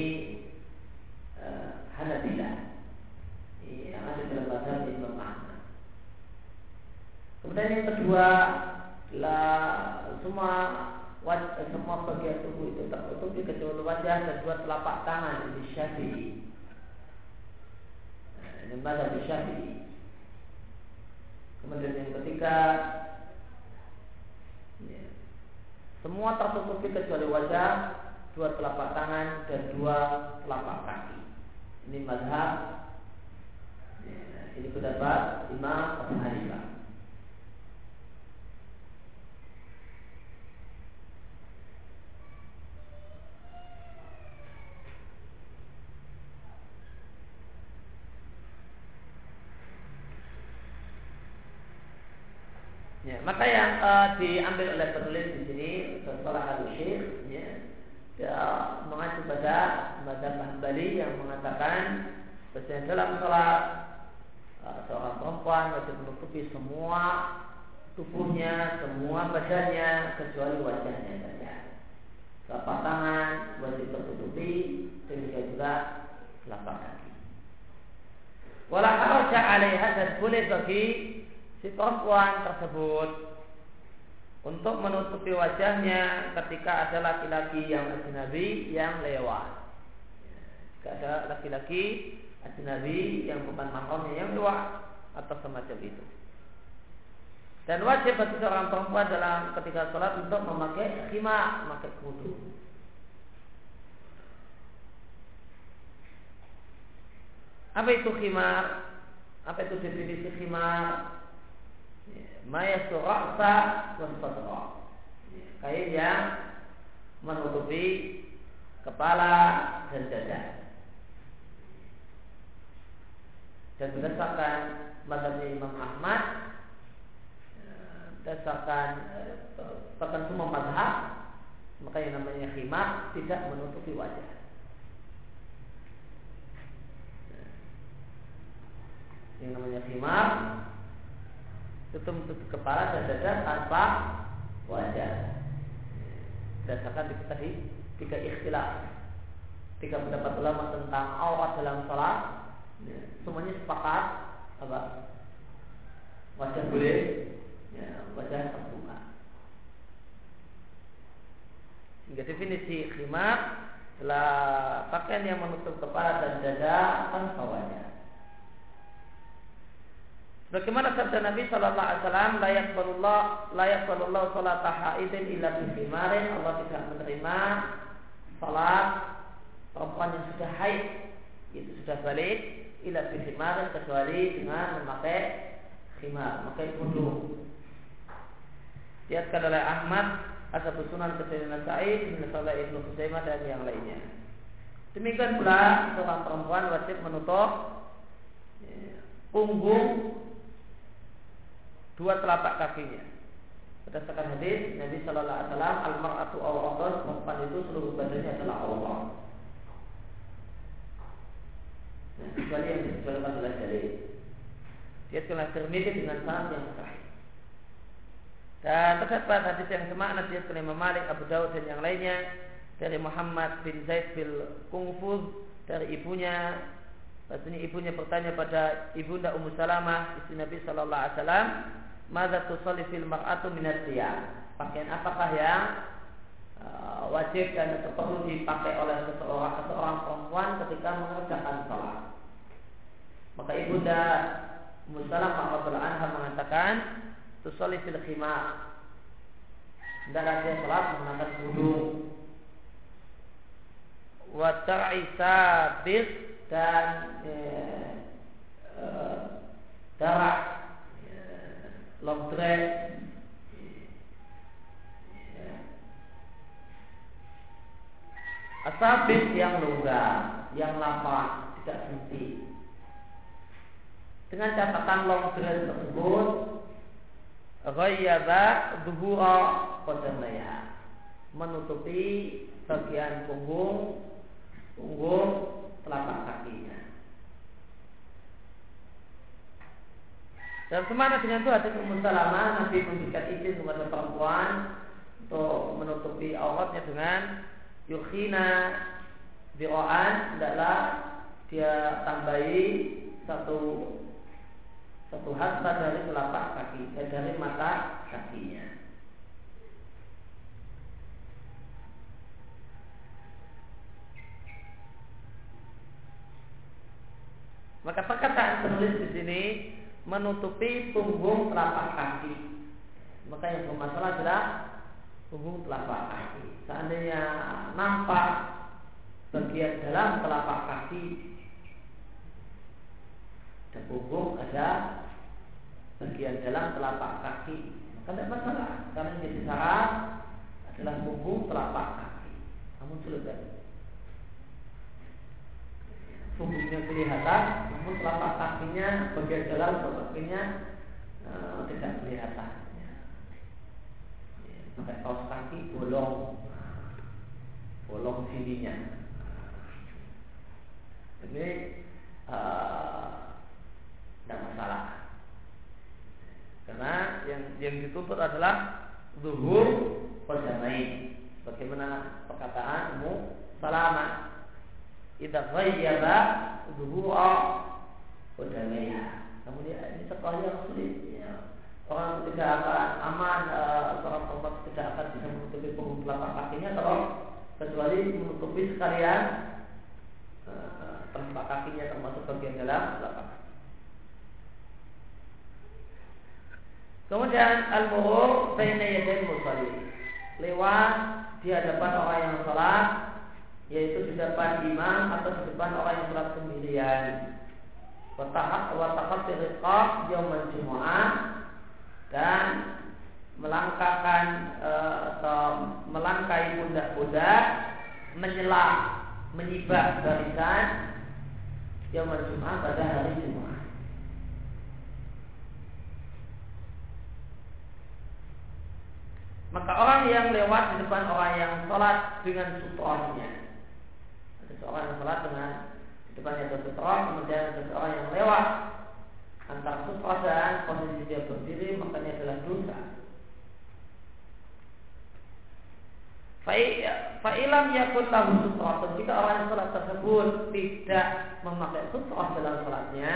Hanabilah yang ada dalam mazhab Imam Ahmad. Kemudian yang kedua adalah semua bagian tubuh itu tertutupi kecuali wajah dan 2 telapak tangan. Ini Syafi'i. Ini mazhab Syafi'i. Kemudian yang ketiga, semua tertutupi kecuali wajah, 2 telapak tangan dan 2 telapak kaki. Ini mazhab. Ini pendapat Imam Abu Hanifah. Ya, maka yang diambil oleh penulis di sini Salah al-Syekh dia mengacu pada mazhab Hambali yang mengatakan bahwa dalam salat seorang perempuan wajib menutupi semua tubuhnya, semua badannya kecuali wajahnya saja. Telapak tangan wajib tertutupi, demikian juga telapak kaki. Wala haraja 'alaiha, dan boleh bagi si perempuan tersebut untuk menutupi wajahnya ketika ada laki-laki yang ajnabi yang lewat. Jika ada laki-laki ajnabi yang bukan mahramnya yang lewat atau semacam itu. Dan wajib bagi seorang perempuan dalam ketika sholat untuk memakai khimar, memakai kerudung. Apa itu khimar? Apa itu definisi khimar? Maya surahsa wasfasra, kain yang menutupi kepala dan dada. Dan berdasarkan mazhabnya Imam Ahmad, berdasarkan bahkan semua mazhab, maka yang namanya khimar tidak menutupi wajah. Yang namanya khimar tutup kepala dan dada tanpa wajah. Berdasarkan tadi 3 ikhtilaf, 3 pendapat ulama tentang aurat dalam sholat, semuanya sepakat apa? Wajah boleh, wajah terbuka. Hingga definisi khimar adalah pakaian yang menutup kepala dan dada tanpa wajah. Bagaimana sabda Nabi Sallallahu Alaihi Wasallam, la yaqbalullahu salata haidin illa bi khimarin. Allah tidak menerima salat perempuan yang sudah haid, itu sudah balik, illa bi khimarin, kecuali dengan memakai khimar, memakai kerudung. Diatkan oleh Ahmad, Ashabus Sunan, Kesayangan Sa'id, Ibn Salah, Ibnu Khuzaimah dan yang lainnya. Demikian pula seorang perempuan wajib menutup punggung 2 telapak kakinya. Berdasarkan hadis Nabi Sallallahu Alaihi Wasallam, al-mar'atu awratun, perempuan itu seluruh badannya adalah aurat. Kecuali yang disebutkan oleh dalil. Dia telah Tirmidzi dengan sanad yang sahih. Dan terdapat hadis yang semakna dia oleh Imam Malik, Abu Dawud dan yang lainnya dari Muhammad bin Zaid bin Qunfuz dari ibunya. Maksudnya ibunya bertanya pada ibunda Ummu Salamah istri Nabi Sallallahu Alaihi Wasallam, "Madza tusalli fil mar'atu min as-siyam?" Pakaian apakah yang wajib dan perlu dipakai oleh seorang perempuan ketika mengerjakan salat? Maka ibunda Ummu Salamah radhiyallahu anha mengatakan, "Tusalli fil khimar." Hendaklah dia salat menggunakan kerudung. wa tar'i sabir dan darak long dress, asabit yang longgar, yang lapang, tidak sempit. Dengan catatan long dress tersebut ghayyaba dhuhura qadamaiha, menutupi bagian punggung telapak kakinya. Dan semana dengan itu hadis Ummu Salamah, Nabi memberikan izin kepada perempuan untuk menutupi auratnya dengan yukhina bi'an, adalah dia tambahi satu hasba dari telapak kaki, dari mata kakinya. Maka perkataan penulis di sini menutupi punggung telapak kaki. Maka yang bermasalah adalah punggung telapak kaki. Seandainya nampak bagian dalam telapak kaki dan punggung, ada bagian dalam telapak kaki, maka tidak masalah, karena yang jadi syarat adalah punggung telapak kaki. Namun sulit, punggungnya kelihatan, namun telapak kakinya, bagian dalam telapak kakinya tidak kelihatan. Pakai kaos kaki bolong sininya. Ini tidak masalah, karena yang dituntut adalah zuhur qadamain, bagaimana perkataan Ummu Salamah, idza ghayyaba zuhura qadamaiha. Kemudian ini sekolah yang sulit, ya. Orang tidak akan aman, seorang perempuan tidak akan bisa menutupi punggung telapak kakinya kecuali menutupi sekalian telapak kakinya, termasuk bagian dalam telapak kaki. Kemudian al-murur baina yaday musalli, lewat di hadapan orang yang salat, yaitu di depan imam atau di depan orang yang salat sendirian. Wa taqaddar riqab yaumul jumu'ah, dan melangkahkan atau melangkai pundak-pundak, menyibak barisan yaumul jumu'ah, pada hari Jumat. Maka orang yang lewat di depan orang yang sholat dengan sutrohnya, ada seorang yang sholat dengan di depannya ada sutroh, kemudian ada seorang yang lewat antara sutroh dan posisi dia berdiri, makanya adalah dosa. Fa'ilam yakun lahu sutroh, jika orang yang sholat tersebut tidak memakai sutroh dalam sholatnya,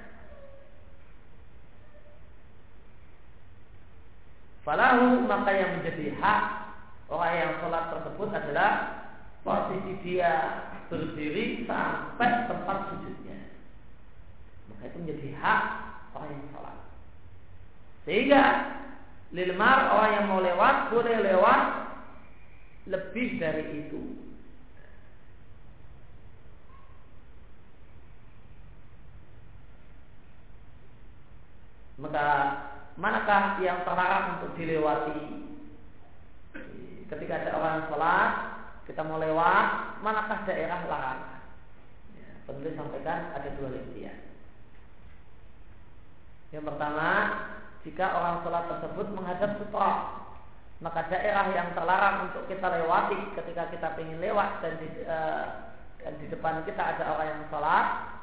falahu, maka yang menjadi hak orang yang sholat tersebut adalah posisi dia berdiri sampai tempat sujudnya. Maka itu menjadi hak orang yang sholat. Sehingga lilmar, orang yang mau lewat boleh lewat lebih dari itu. Maka manakah yang terlarang untuk dilewati? Ketika ada orang sholat, kita mau lewat, manakah daerah larangan? Penulis sampaikan ada dua rincian. Yang pertama, jika orang sholat tersebut menghadap sutra, maka daerah yang terlarang untuk kita lewati ketika kita ingin lewat dan di depan kita ada orang yang sholat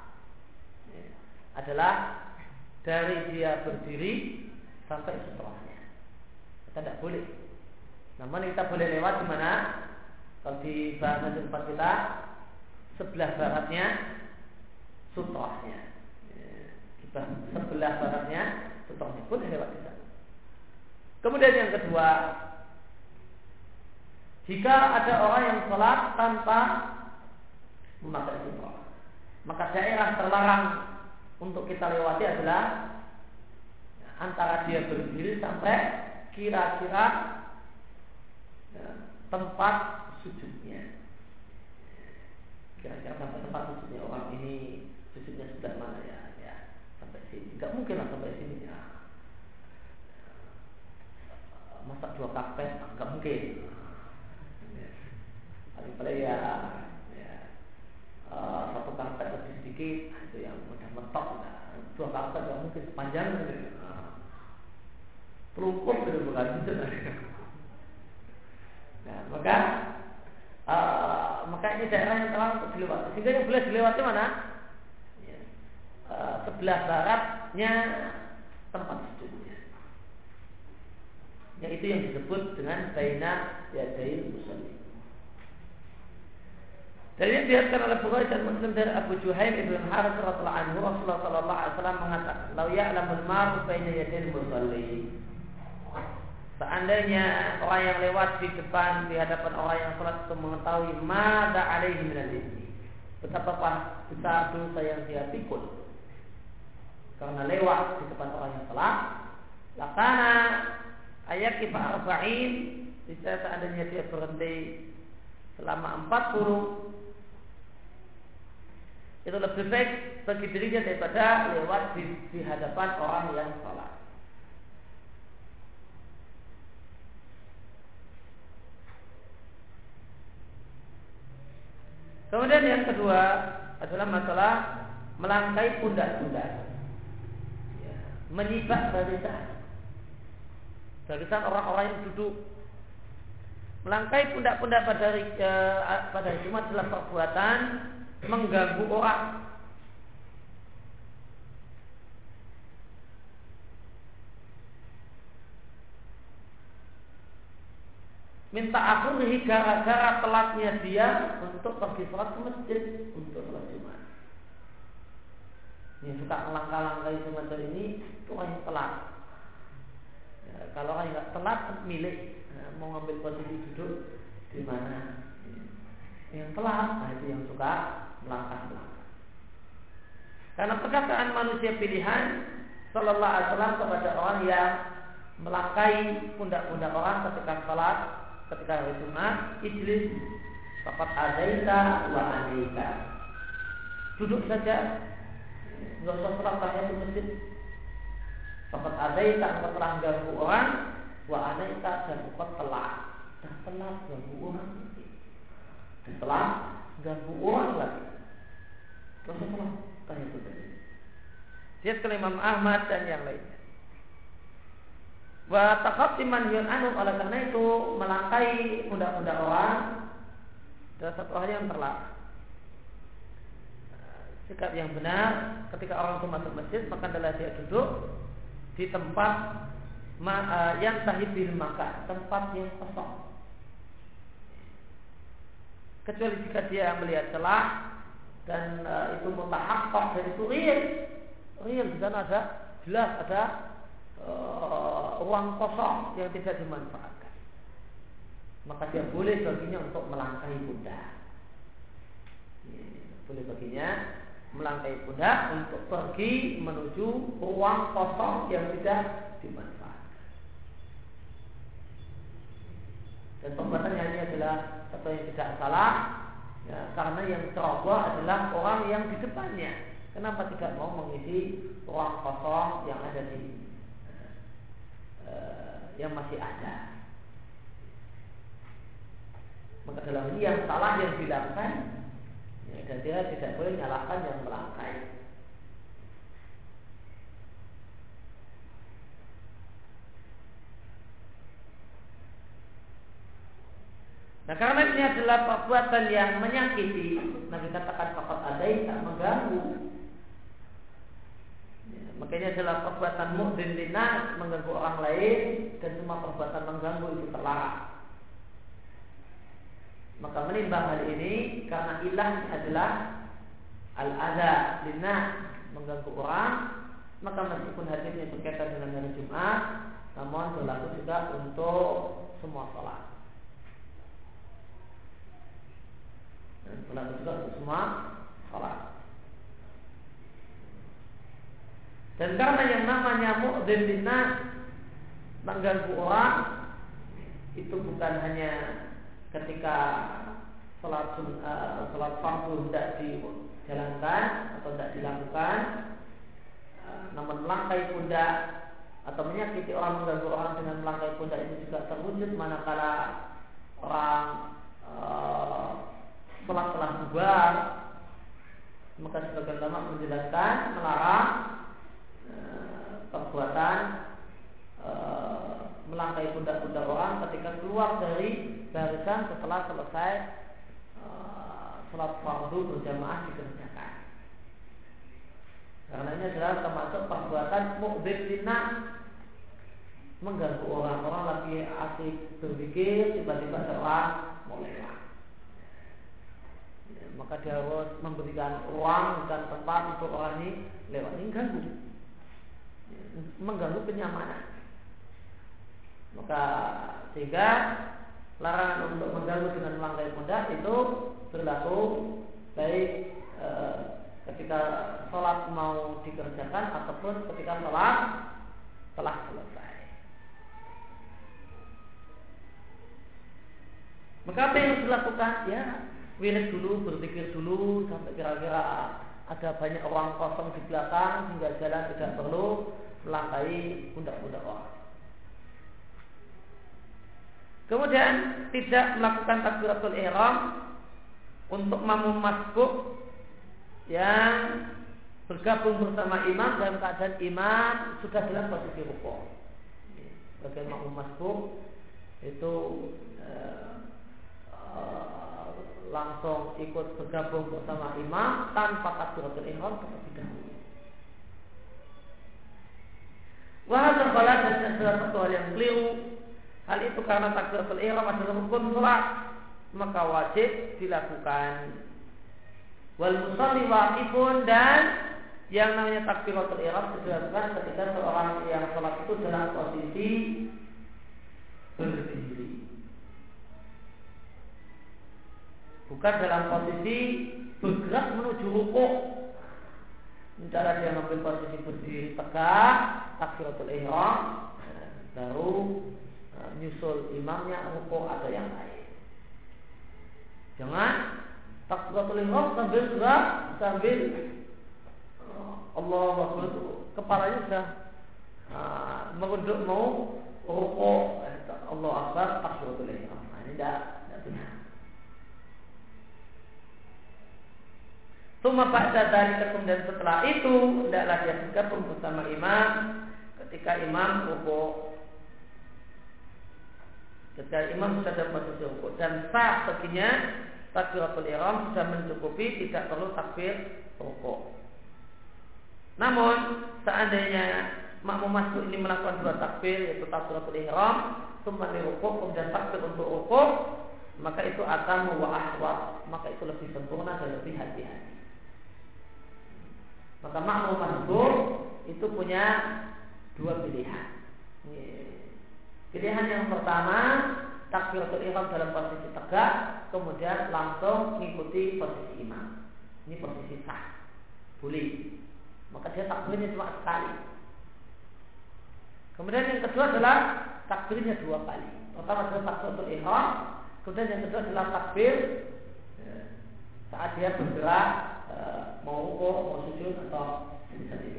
adalah dari dia berdiri sampai sutranya. Kita tidak boleh. Namun kita boleh lewat di mana? Kalau di bahasa tempat kita, sebelah baratnya sutranya. Sebelah baratnya sutranya, boleh lewat di sana. Kemudian yang kedua, jika ada orang yang sholat tanpa memakai sutra, maka daerah terlarang untuk kita lewati adalah antara dia berdiri sampai kira-kira tempat sujudnya. kira-kira sampai tempat sujudnya orang ini sujudnya sebelah mana ya sampai sini, nggak mungkin lah sampai sini ya. Masa 2 karpet nggak mungkin. Paling-paling ya 1 karpet lebih sedikit itu yang mudah mentok. 2 karpet nggak mungkin sepanjang pelupuk gitu bukan. Nah, maka ini daerah yang terang untuk dilewati. Sehingga yang boleh dilewati mana? Sebelah baratnya tempat sujudnya. Yaitu yang disebut dengan baina yadail musalli. Dari yang diriwayatkan oleh Bukhari dan Muslim dari Abu Juhaim ibn Harith radhiyallahu anhu, Rasulullah sallallahu alaihi wasallam mengatakan, "Lau ya'lamul mar'u baina yadail musalli." Seandainya orang yang lewat di depan di hadapan orang yang salat itu mengetahui mada alaihi minal itsmi, betapa besar dosa yang dia pikul karena lewat di depan orang yang salat, lakana ayakifa arba'in, jika seandainya dia berhenti selama 40, itu lebih baik bagi dirinya daripada lewat di hadapan orang yang salat. Kemudian yang kedua adalah masalah melangkai pundak-pundak, menyibak barisan orang-orang yang duduk. Melangkai pundak-pundak pada hari Jumat adalah perbuatan mengganggu orang. Minta akhirih gara-gara telatnya dia untuk pergi sholat ke masjid untuk sholat Jumat. Yang suka melangkah-langkai semacam ini itu orang yang telat. Ya, kalau orang yang nggak telat milik mau ngambil posisi duduk di mana. Yang telat, itu yang suka melangkah-melangkah. Karena perkataan manusia pilihan sallallahu alaihi wasallam kepada orang yang melangkai pundak-pundak orang ketika sholat, ketika hari Jumat, ijlis faqad adaita wa anaita. Duduk saja, enggak usah sholat tahiyatul masjid. Faqad adaita, engkau telah ganggu orang, wa anaita, dan engkau telah ganggu orang. Dan telah ganggu orang lagi. Enggak usah sholat tahiyatul masjid. Dia ke Imam Ahmad dan yang lainnya. Wa taqatti man yun'anu, oleh karena itu melangkai pundak-pundak orang adalah satu hal yang terlarang. Sikap yang benar ketika orang itu masuk masjid, maka adalah dia duduk di tempat yang tahibil maka, tempat yang kosong. Kecuali jika dia melihat celah dan itu mutahaqqaq dan itu real di sana ada jelas ada ruang kosong yang tidak dimanfaatkan, maka dia boleh baginya untuk melangkahi pundak. Boleh baginya melangkahi pundak untuk pergi menuju ruang kosong yang tidak dimanfaatkan. Dan perbuatannya ini adalah satu yang tidak salah, ya, karena yang ceroboh adalah orang yang di depannya. Kenapa tidak mau mengisi ruang kosong yang ada di yang masih ada? Maka dalam ini yang salah yang dilangkai, ya, dan dia tidak boleh menyalahkan yang melangkai. Nah, karena ini adalah perbuatan yang menyakiti, Nabi katakan faqad adaita, mengganggu. Makanya adalah perbuatan mu'din linas, mengganggu orang lain, dan semua perbuatan mengganggu itu terlarang. Maka menimbang hal ini karena ilahnya adalah al-adha linas, mengganggu orang, maka meskipun hadirnya berkaitan dengan hari Jumat, namun berlaku juga untuk semua sholat. Dan berlaku juga untuk semua sholat. Dan karena yang namanya mu'dzin linnas, mengganggu orang, itu bukan hanya ketika sholat fardu tidak dijalankan atau tidak dilakukan, namun melangkai pundak atau menyakiti orang, mengganggu orang dengan melangkai pundak ini juga terwujud manakala orang sholat telah bubar, maka sebagian ulama menjelaskan melarang perbuatan melangkai pundak-pundak orang ketika keluar dari barisan setelah selesai sholat fardu berjamaah dikerjakan. Karena ini adalah termasuk perbuatan mu'dzib linnas, mengganggu orang lagi asik berpikir, tiba-tiba ada orang mau lewat. Maka dia harus memberikan ruang dan tempat untuk orang ini lewat. Ini mengganggu kenyamanan. Maka sehingga larangan untuk mengganggu dengan melangkai pundak itu berlaku baik ketika sholat mau dikerjakan ataupun ketika sholat telah selesai. Maka apa yang harus dilakukan? Ya, wirid dulu, berpikir dulu sampai kira-kira ada banyak orang kosong di belakang hingga jalan tidak perlu melangkai pundak-pundak orang. Kemudian tidak melakukan takbiratul ihram untuk makmum masbuk yang bergabung bersama imam dalam keadaan imam sudah dalam posisi rukuk. Bagi makmum masbuk itu langsung ikut bergabung bersama imam tanpa takbiratul ihram terlebih dahulu. Wahai sahabat, dan salah satu hal yang keliru, hal itu karena takbiratul ihram adalah rukun salat, maka wajib dilakukan. Wal musalli waqifun, dan yang namanya takbiratul ihram dilakukan ketika seorang yang salat itu dalam posisi berdiri, bukan dalam posisi bergerak menuju rukuk. Misalnya dia mengambil posisi berdiri tegak, takbiratul ihram, baru nyusul imamnya rukuk atau yang lain. Jangan takbiratul ihram sambil gerak, sambil Allahu Akbar, kepalanya sudah merunduk mau rukuk, Allahu Akbar, takbiratul ihram. Ini tidak benar. Suma ba'da dzalika, kemudian setelah itu hendaklah dia bergabung bersama imam ketika imam rukuk. Ketika imam sudah dalam posisi rukuk dan sah baginya takbiratul ihram sudah mencukupi, tidak perlu takbir rukuk. Namun seandainya makmum masbuk ini melakukan dua takbir, yaitu takbiratul ihram, summa rukuk, kemudian takbir untuk rukuk, maka itu akan wa ahwat, maka itu lebih sempurna dan lebih hati-hati. Maka makmum masbuk itu punya dua pilihan. Pilihan yang pertama, takbiratul ihram dalam posisi tegak, kemudian langsung mengikuti posisi imam. Ini posisi sah, boleh. Maka dia takbirnya cuma sekali. Kemudian yang kedua adalah takbirnya dua kali. Pertama adalah takbiratul ihram, kemudian yang kedua adalah takbir saat dia bergerak, mau rukuk, mau sujud atau semisal itu.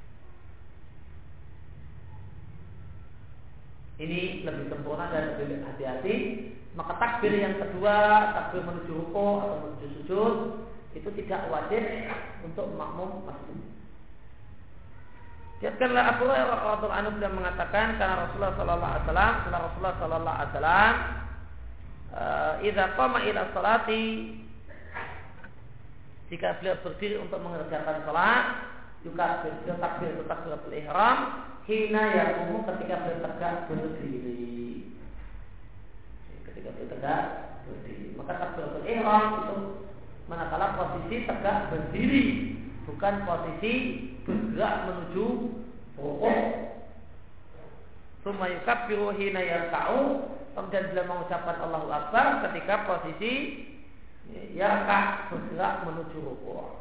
Ini lebih sempurna dan lebih hati-hati. Maka takbir yang kedua, takbir menuju rukuk atau menuju sujud, itu tidak wajib untuk makmum masbuk. Lihatkanlah Abu Hurairah radhiyallahu anhu sudah mengatakan, karena Rasulullah sallallahu alaihi wasallam idza qama ila salati, jika beliau berdiri untuk mengerjakan salat, juga takbir itu takbiratul ihram, hina yaqumu, ketika beliau tegak berdiri. Ketika beliau tegak berdiri, maka takbiratul ihram itu manakala posisi tegak berdiri, bukan posisi bergerak menuju rukuk. Tsumma yukabbiru hina yarka'u, kemudian beliau mengucapkan Allahu Akbar ketika posisi yarka', bergerak menuju rukuk.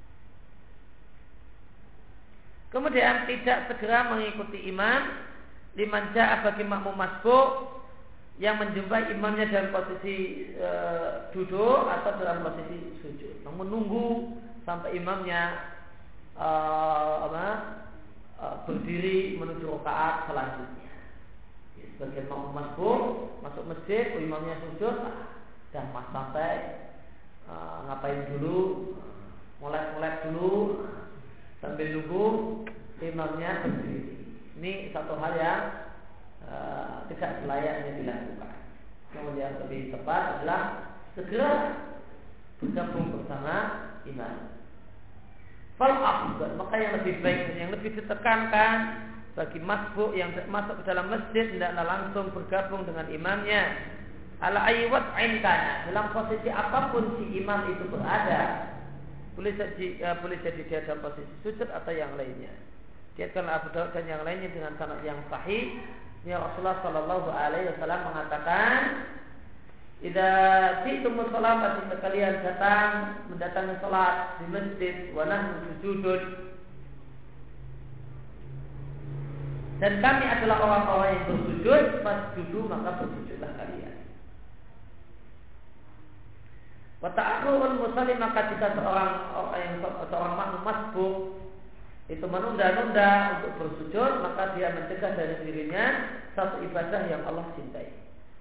Kemudian tidak segera mengikuti imam liman ja'a bagi makmum masbuk yang menjumpai imamnya dalam posisi duduk atau dalam posisi sujud, menunggu sampai imamnya berdiri menuju rakaat selanjutnya. Sebagian makmum masbuk masuk masjid, imamnya sujud, dan mas sampai ngapain dulu, molek-molek dulu sambil nunggu imamnya berdiri. Ini satu hal yang tidak selayaknya dilakukan. Namun yang lebih tepat adalah segera bergabung bersama imam. Maka yang lebih baik dan yang lebih ditekankan bagi masbuk yang masuk ke dalam masjid hendaklah langsung bergabung dengan imamnya. Ala ayyat ainkana, dalam posisi apapun si imam itu berada, boleh jadi dia dalam posisi sujud atau yang lainnya. Diatkan Abu Daud dan yang lainnya dengan sanad yang sahih. Ya Rasulullah Shallallahu Alaihi Wasallam mengatakan, "Idza ji'tumus shalat, jika kalian mendatangi salat di masjid, wa nahnu sujudun." Dan kami adalah orang-orang yang bersujud, fasjudu, maka bersujudlah kalian. Wa ta'arrul musalli, maka jika seorang makmum masbuk itu menunda-nunda untuk bersujud, maka dia mencegah dari dirinya satu ibadah yang Allah cintai.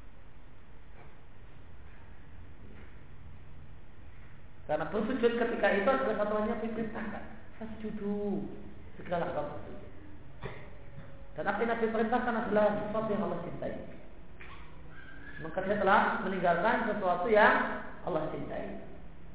Karena bersujud ketika itu adalah satuannya diperintahkan. Fasjudu, segala kau bersujud. Dan apa yang Nabi perintahkan adalah sesuatu yang Allah cintai. Maka dia telah meninggalkan sesuatu yang Allah cintai.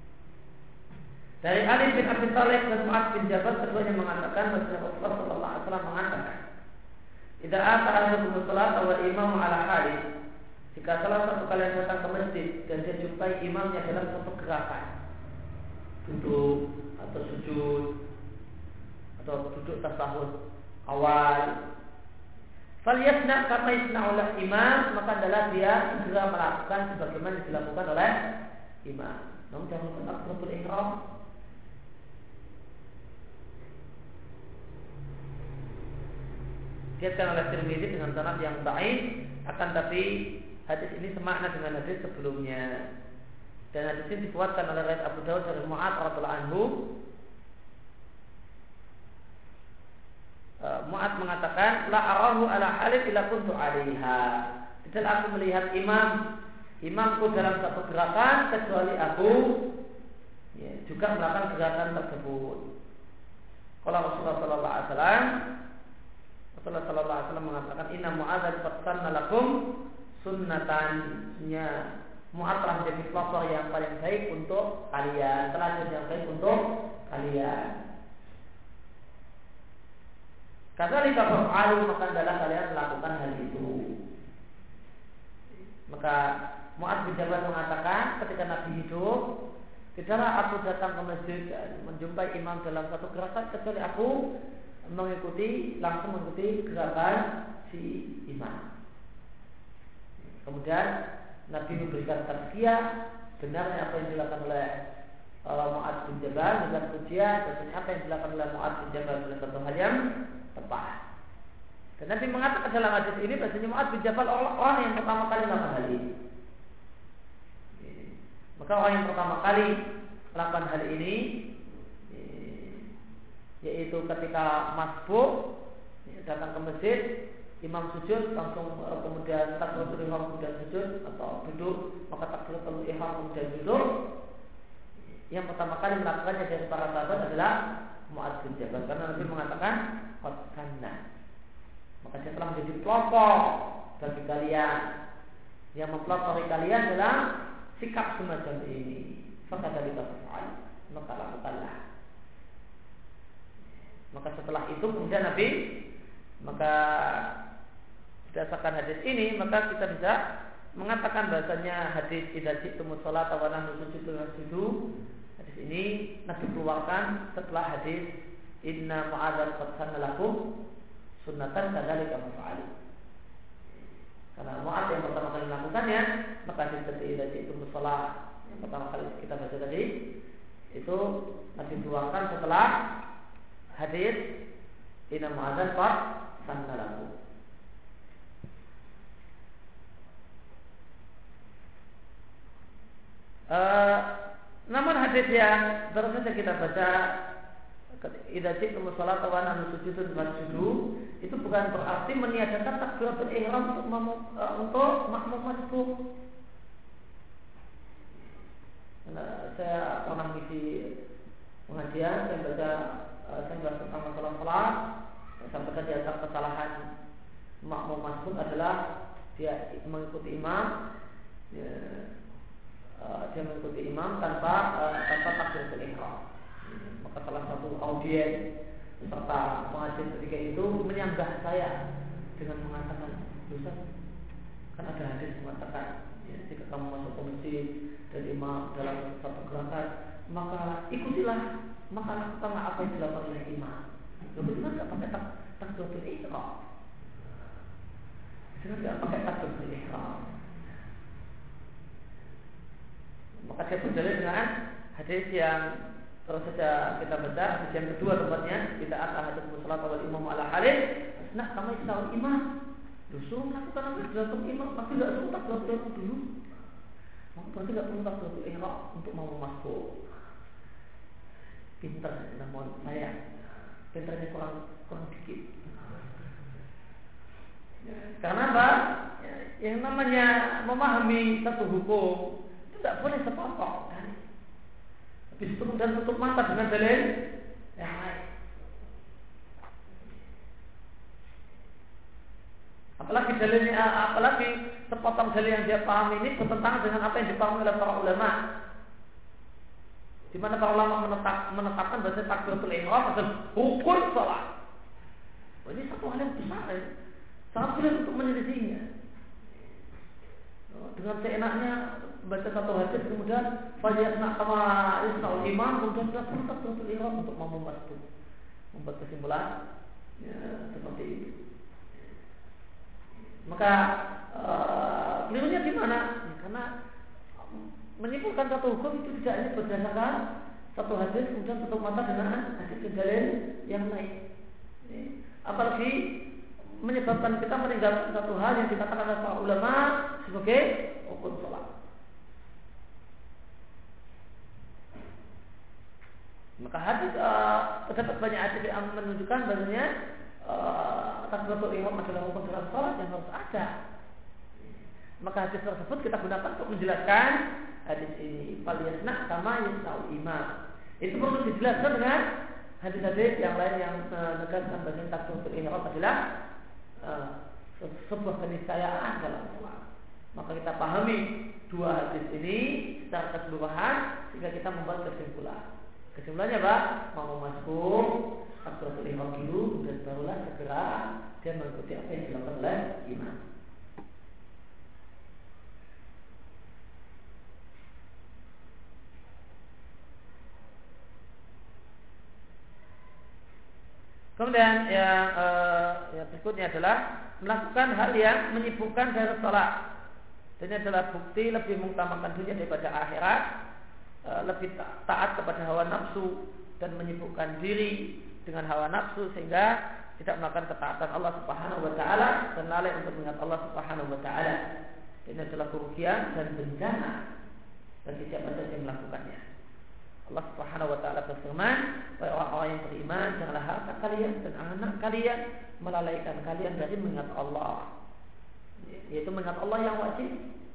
Dari Ali bin Abi Thalib dan Mu'adz bin Jabal, keduanya mengatakan bahwa Rasulullah sallallahu alaihi wasallam mengatakan, "Idza ata ahadukum shalat wa imamu ala hali." Jika salah satu kalian datang ke masjid dan dia jumpai imamnya dalam satu gerakan, duduk atau sujud atau duduk tasahud awal, falyasna kama yasna'u imam, maka adalah dia segera melakukan sebagaimana dilakukan oleh imam. Namun jangan lupa takbiratul ihram. Diatkan oleh Tirmidzi dengan sanad yang dhaif, akan tapi hadis ini semakna dengan hadis sebelumnya. Dan hadis ini dikuatkan oleh riwayat Abu Daud dari Mu'adz radhiyallahu anhu. Mu'adz mengatakan, la arahu ala halin illa kuntu 'alaiha. Tidak aku melihat imamku dalam satu gerakan kecuali aku juga melakukan gerakan tersebut. Kalau Rasulullah sallallahu alaihi wasallam mengatakan, inna Mu'adzan qad sanna lakum sunnatan. Mu'adz telah menjadi pelopor yang paling baik untuk kalian, teladan yang baik untuk kalian. Kadzalika fa'alu, maka adalah kalian melakukan hal itu. Maka Mu'adz bin Jabal mengatakan, ketika Nabi hidup, tidaklah aku datang ke masjid dan menjumpai imam dalam satu gerakan kecuali aku langsung mengikuti gerakan si imam. Kemudian Nabi memberikan tazkiyah benarnya apa yang dilakukan oleh Mu'adz bin Jabal, dengan pujian dan apa yang dilakukan oleh Mu'adz bin Jabal adalah satu hal yang tepat. Dan Nabi mengatakan dalam hadis ini bahasanya Mu'adz bin Jabal orang yang pertama kali melakukan hal ini. Maka orang yang pertama kali melakukan hal ini, yaitu ketika masbuk datang ke masjid, imam sujud langsung kemudian takbiratul ihram kemudian sujud atau duduk, maka takbiratul ihram kemudian duduk. Yang pertama kali melakukannya dari para sahabat adalah Mu'adz bin Jabal, karena Nabi mengatakan qad sanna, maka dia telah menjadi pelopor bagi kalian. Yang mempelopori kalian adalah sikap semacam ini. Maka dari tafa'al, maka lakukanlah. Maka setelah itu kemudian Nabi, maka berdasarkan hadis ini, maka kita bisa mengatakan bahasanya hadis idza ji'tumus sholata wa nahnu sujudun. Hadis ini Nabi keluarkan setelah hadis inna Mu'adzan qad sanna lakum sunnatan kadzalika fa'alu. Karena Mu'adz yang pertama kali melakukannya, maka hadis idza ji'tumus sholat yang pertama kali kita baca tadi itu Nabi keluarkan setelah hadis inna Mu'adzan qad sanna lakum. Namun hadis yang baru saja kita baca, idza ji'tum sholata wa antum sujudun fasjudu, itu bukan berarti meniadakan takbiratul ihram untuk makmum masbuk. Saya pernah ngisi pengajian, saya baca tentang masalah salat, sampaikan di antara kesalahan makmum masbuk adalah dia mengikuti imam, dia mengikuti imam tanpa takbiratul ihram. Maka salah satu audien serta pengajian ketika itu menyanggah saya dengan mengatakan, Ustaz, kan ada hadis mengatakan jika kamu masuk ke masjid dan imam dalam satu gerakan, maka ikutilah, maka lakukanlah apa yang dilakukan oleh imam. Lalu kita tidak pakai takbiratul ihram. Kita tidak pakai takbiratul ihram. Maka dia berdalil dengan hadis yang terus saja kita baca, hadis yang kedua tempatnya, kita hadis salat wal imam ala halih, asna kama isal imam. Disuruh melakukan apa dalam imam, tapi tidak suruh takbiratul ihram dulu. Maka berarti tidak perlu takbiratul ihram untuk mau masuk. Pintar, namun saya pintarnya kurang dikit. Karena apa? Yang namanya memahami satu hukum itu tidak boleh sepotong kan? Habis itu kemudian tutup mata dengan dalil yang lain. Apalagi sepotong dalil yang dia pahami ini bertentangan dengan apa yang dipahami oleh para ulama. Di mana para ulama menetapkan bahwa takbiratul ihram adalah rukun salat. Ini satu hal yang besar, sangat sulit untuk menyelesaikannya. Dengan seenaknya baca satu hadis kemudian fajasna kama isal imam kemudian tidak perlu takbiratul ihram untuk makmum masbuk. Membuat kesimpulan seperti itu. Maka kelirunya di mana? Ya, karena menyimpulkan satu hukum itu tidak hanya berdasarkan satu hadis kemudian tutup mata dengan hadis dalil yang lain. Apalagi menyebabkan kita meninggalkan satu hal yang dikatakan oleh para ulama sebagai rukun salat. Maka hadis terdapat banyak hadis yang menunjukkan bahwasanya takbiratul ihram adalah rukun dalam salat yang harus ada. Maka hadis tersebut kita gunakan untuk menjelaskan hadis ini. Falyasna kama yasna'ul imam. Itu perlu dijelaskan dengan hadis-hadis yang lain yang menegaskan bahwa takbiratul ihram adalah sebuah keniscayaan dalam salat. Maka kita pahami dua hadis ini secara keseluruhan sehingga kita membuat kesimpulan. Kesimpulannya Pak, mau masuk takbiratul ihram dulu, kemudian barulah segera dia mengikuti apa yang dilakukan oleh imam. Kemudian yang berikutnya adalah melakukan hal yang menyibukkan dari salat. Dan ini adalah bukti lebih mengutamakan dunia daripada akhirat, lebih taat kepada hawa nafsu dan menyibukkan diri dengan hawa nafsu sehingga tidak melakukan ketaatan Allah Subhanahu wa taala dan lalai untuk mengingat Allah Subhanahu wa taala. Ini adalah kerugian dan bencana bagi siapa saja yang melakukannya. Allah Subhanahu wa taala berfirman, "Wahai orang-orang yang beriman, janganlah harta kalian dan anak kalian melalaikan kalian dari mengingat Allah." Yaitu mengingat Allah yang wajib.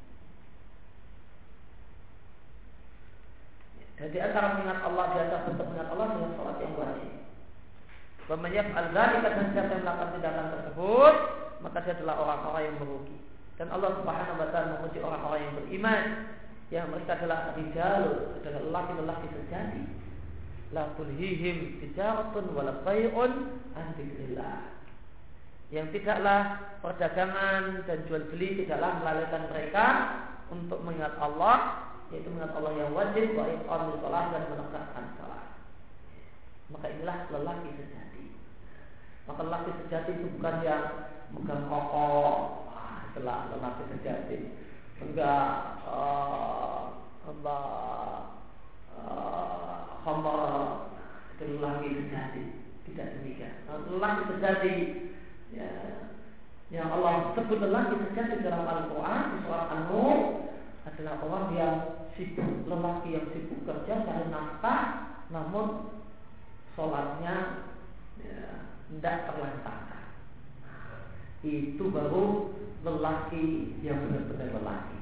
Dan di antara mengingat Allah, di antara bentuk mengingat Allah adalah salat yang wajib. Faman yaf'al dzalika, dan siapa yang melakukan tindakan tersebut, maka dia adalah orang-orang yang merugi. Dan Allah Subhanahu wa taala memuji orang-orang yang beriman, yang mereka adalah rijal, adalah lelaki-lelaki sejati. La tulhihim tijaratun wala bai'un an dzikrillah. Yang tidaklah perdagangan dan jual beli tidaklah melalaikan mereka untuk mengingat Allah, yaitu mengingat Allah yang wajib, wa iqamul shalah dan menegakkan salat. Maka inilah lelaki sejati. Maka lelaki sejati itu bukan yang megang rokok, itulah lelaki sejati. Enggak khamar, itu lelaki sejati. Tidak demikian. Lelaki sejati yang Allah sebut lelaki sejati dalam Al-Quran di surah An-Nur adalah orang yang sibuk, lelaki yang sibuk kerja cari nafkah, namun sholatnya tidak terlantarkan. Itu baru lelaki yang benar-benar lelaki.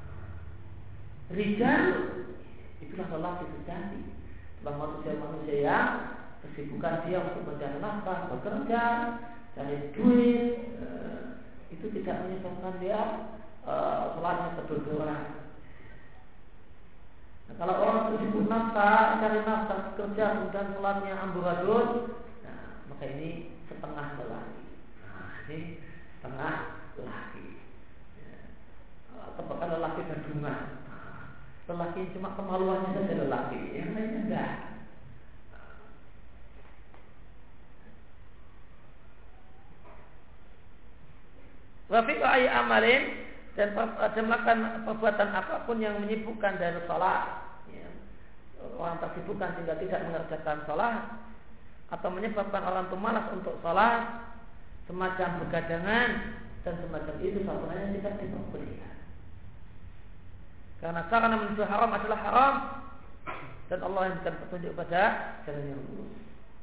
Rijal itulah lelaki sejati. Itulah manusia-manusia yang kesibukan dia untuk mencari nafkah, bekerja, cari duit, itu tidak menyebabkan dia sholatnya kedodoran. Nah, kalau orang itu sibuk nafkah, cari nafkah, kerja, kemudian sholatnya amburadul, nah, maka ini setengah lelaki. Ini setengah lelaki. Atau bahkan lelaki gadungan. Lelaki cuma kemaluannya saja lelaki, yang lainnya enggak. Wafiq ay amalin, dan melakukan perbuatan apapun yang menyibukkan dari sholat, ya. Orang tersibukkan sehingga tidak mengerjakan sholat, atau menyebabkan orang itu malas untuk sholat, semacam begadangan dan semacam itu satunya tidak diperbolehkan. Karena sarana menuju haram adalah haram, dan Allah yang bukan petunjuk pada jalan yang lurus.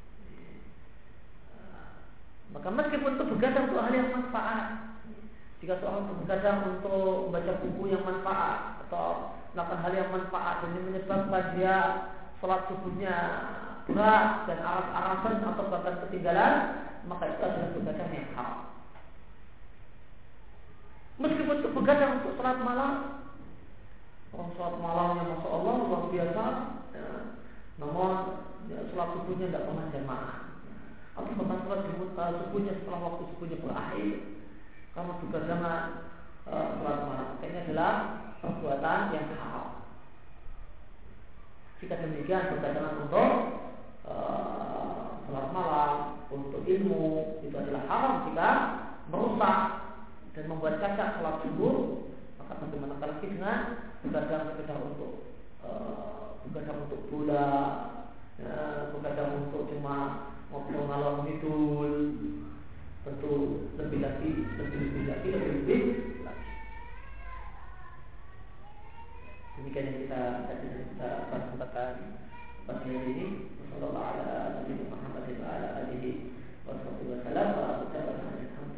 Maka meskipun itu begadang untuk hal yang manfaat, jika seorang begadang untuk membaca buku yang manfaat atau melakukan hal yang manfaat dan menyebabkan dia sholat subuhnya berat dan aras-arasan atau bahkan ketinggalan, maka itu adalah begadang yang haram. Meskipun itu begadang untuk sholat malam, orang sholat malamnya masya Allah luar biasa, ya, namun ya, sholat subuhnya tidak pernah jamaah, atau bahkan sholat subuhnya setelah waktu subuhnya berakhir karena begadangan sholat malam, ini adalah perbuatan yang haram. Jika demikian begadangan untuk sholat malam, untuk ilmu, itu adalah haram jika merusak dan membuat cacat sholat subuh. Maka bagaimana lagi dengan begadang sekedar untuk bola, begadang untuk cuma ngobrol ngalor ngidul, tentu lebih lagi. Demikian yang kita bahas pada hari ini. Wassalamualaikum warahmatullahi wabarakatuh.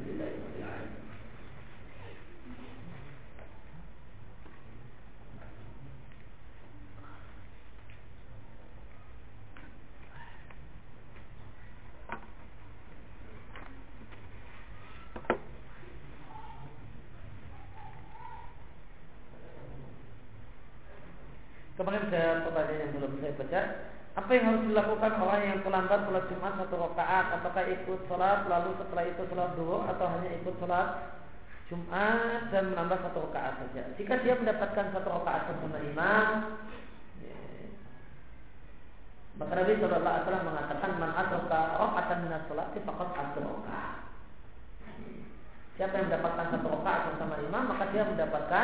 Kemarin ada pertanyaan yang belum saya baca. Apa yang harus dilakukan orang yang terlambat sholat Jumat 1 rakaat? Apakah ikut sholat lalu setelah itu sholat duhur, atau hanya ikut sholat Jumat dan menambah 1 rakaat saja? Jika dia mendapatkan 1 rakaat bersama imam, maka Nabi Sallallahu Alaihi Wasallam mengatakan, man adraka rakaatan minas sholati faqad adraka. Siapa yang mendapatkan 1 rakaat bersama imam, maka dia mendapatkan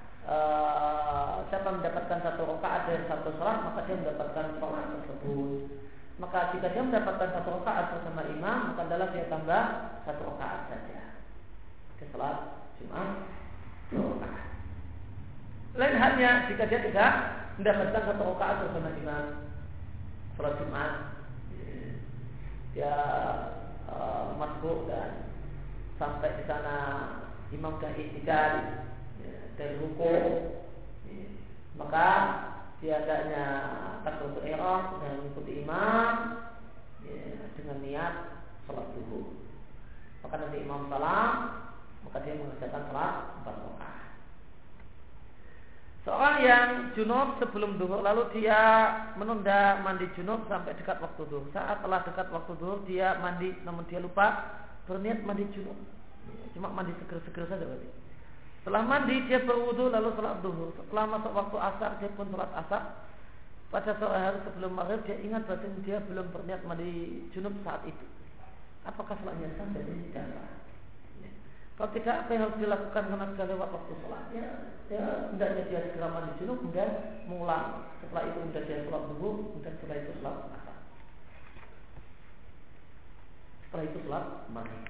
siapa mendapatkan 1 rakaat dari 1 sholat, maka dia mendapatkan sholat tersebut. Maka jika dia mendapatkan 1 rakaat bersama imam, maka adalah dia tambah 1 rakaat saja. Dia sholat Jumat 2 rakaat. Lain halnya jika dia tidak mendapatkan 1 rakaat bersama imam sholat Jumat, dia masbuk dan sampai di sana imam sudah i'tidal dari ruku, maka dia hendaknya takbiratul ihram dan mengikuti imam dengan niat sholat duhur. Maka nanti imam salam, maka dia mengerjakan sholat 4 rakaat. Seorang yang junub sebelum duhur, lalu dia menunda mandi junub sampai dekat waktu duhur. Saat telah dekat waktu duhur, dia mandi, namun dia lupa berniat mandi junub, cuma mandi seger-seger saja berarti. Setelah mandi dia berwudu lalu sholat duhur. Setelah masuk waktu asar dia pun sholat asar. Pada sore hari sebelum maghrib dia ingat bahwa dia belum berniat mandi junub saat itu. Apakah sholatnya sah? Jadi tidak sah. Kalau tidak, apa yang harus dilakukan karena sudah lewat waktu sholat? Ya hendaknya dia segera mandi junub, kemudian mengulang. Setelah itu kemudian dia sholat duhur, kemudian setelah itu sholat asar. Setelah itu sholat maghrib.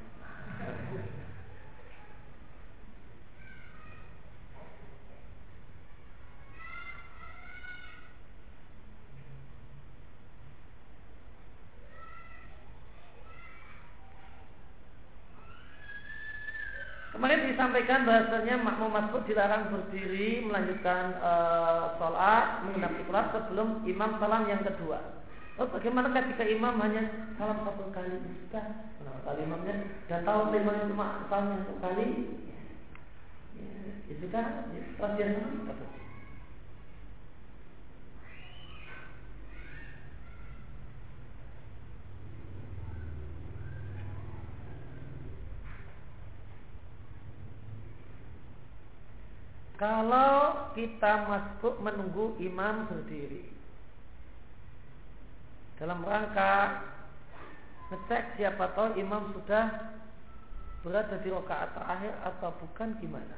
Kemarin disampaikan bahasanya makmum masbuk dilarang berdiri melanjutkan sholat menghadap kiblat sebelum imam salam yang kedua. Oh, bagaimana ketika imam hanya salam satu kali sudah? Kalau imamnya sudah tahu imamnya cuma salam satu kali, ya sudah, setelah dia salam sudah berdiri. Kalau kita masbuk menunggu imam berdiri dalam rangka ngecek siapa tahu imam sudah berada di rakaat terakhir atau bukan, gimana?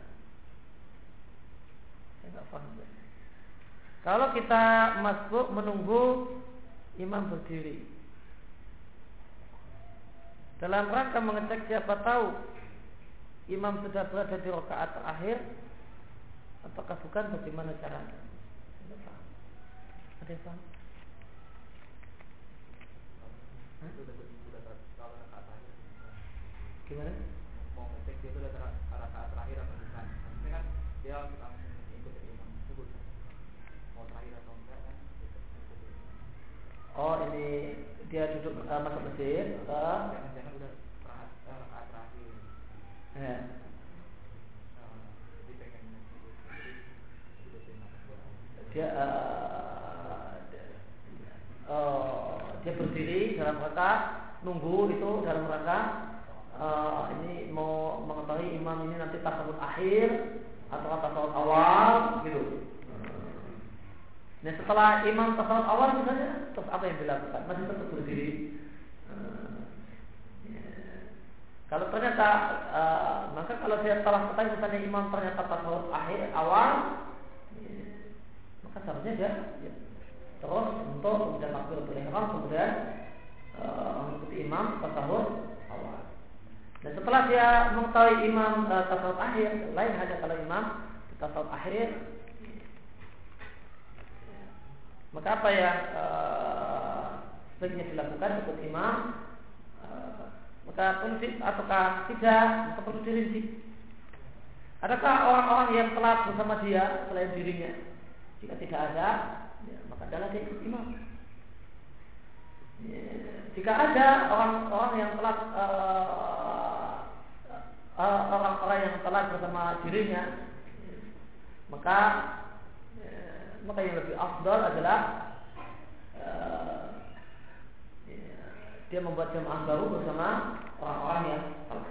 Saya nggak paham. Kalau kita masbuk menunggu imam berdiri dalam rangka mengecek siapa tahu imam sudah berada di rakaat terakhir apakah bukan, bagaimana caranya? Ada yang paham? Gimana? Mau ngecek dia itu udah rakaat terakhir atau bukan? Maksudnya kan dia langsung ikut imam tersebut. Mau terakhir atau enggak kan? Oh, ini dia duduk masuk masjid. Jangan-jangan udah rakaat terakhir. Ya. Dia dia berdiri dalam rangka nunggu itu dalam rangka ini mau mengetahui imam ini nanti tasawuf akhir atau tasawuf awal gitu. Nah, setelah imam tasawuf awal misalnya, terus apa yang dilakukan? Masih tetap berdiri. Kalau ternyata maka kalau dia telah ketahui misalnya imam ternyata tasawuf akhir awal, maka seharusnya dia terus untuk kemudian takbiratul ihram kemudian mengikuti imam tasawuf awal. Dan setelah dia mengetahui imam tasawuf akhir, lain hanya kalau imam tasawuf akhir, maka apa yang sebaiknya dilakukan ikut imam, maka perlu ataukah tidak, maka perlu dirinci. Adakah orang-orang yang telat bersama dia selain dirinya? Jika tidak ada, ya, maka adalah dia ikut imam. Ya, jika ada orang-orang yang telat orang-orang yang telat bersama dirinya, ya, maka yang lebih afdal adalah ya, dia membuat jamaah baru bersama orang-orang yang telat.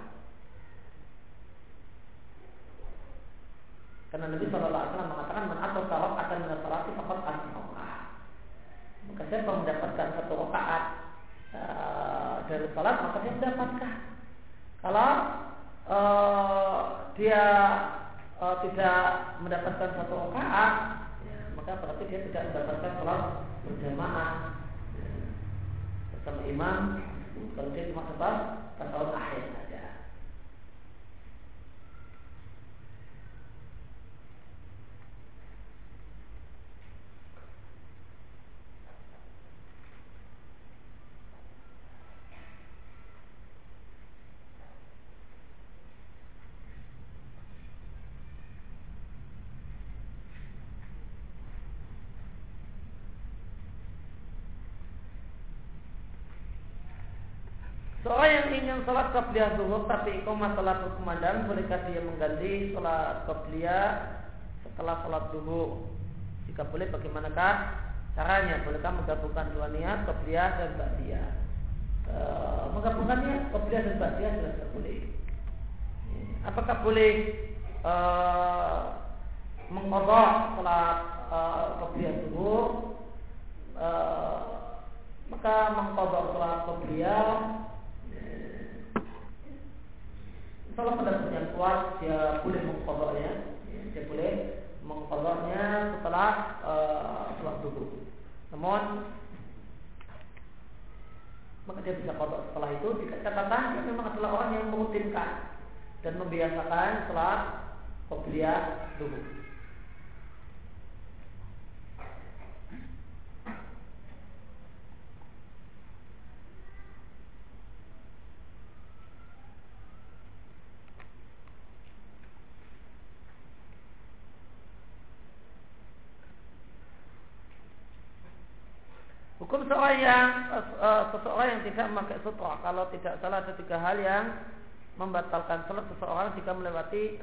Karena Nabi SAW mengatakan man atau salat akan menasalati fakat asma'ah. Maka siapa mendapatkan satu rakaat dari salat maka dia mendapatkan. Kalau dia tidak mendapatkan satu rakaat, ya, maka berarti dia tidak mendapatkan salat berjamaah bersama imam. Kalau dia cuma sebab tasawuf akhir saja. Seorang yang ingin sholat qabliyah zuhur tapi iqamah telah berkumandang, bolehkah dia mengganti sholat qabliyah setelah sholat zuhur? Jika boleh, bagaimanakah caranya? Bolehkah menggabungkan dua niat qabliyah dan ba'diyah? Menggabungkan niat qabliyah dan ba'diyah jelas boleh. Apakah boleh mengqadha sholat qabliyah zuhur? Maka mengqadha sholat qabliyah, kalau pendapat yang kuat dia boleh mengqadhanya, dia boleh mengqadhanya setelah sholat zuhur. Namun maka dia bisa qadha setelah itu jika catatan dia memang adalah orang yang merutinkan dan membiasakan sholat qabliyah zuhur. Hukum seseorang yang tidak memakai sutra, kalau tidak salah ada 3 hal yang membatalkan salat seseorang jika melewati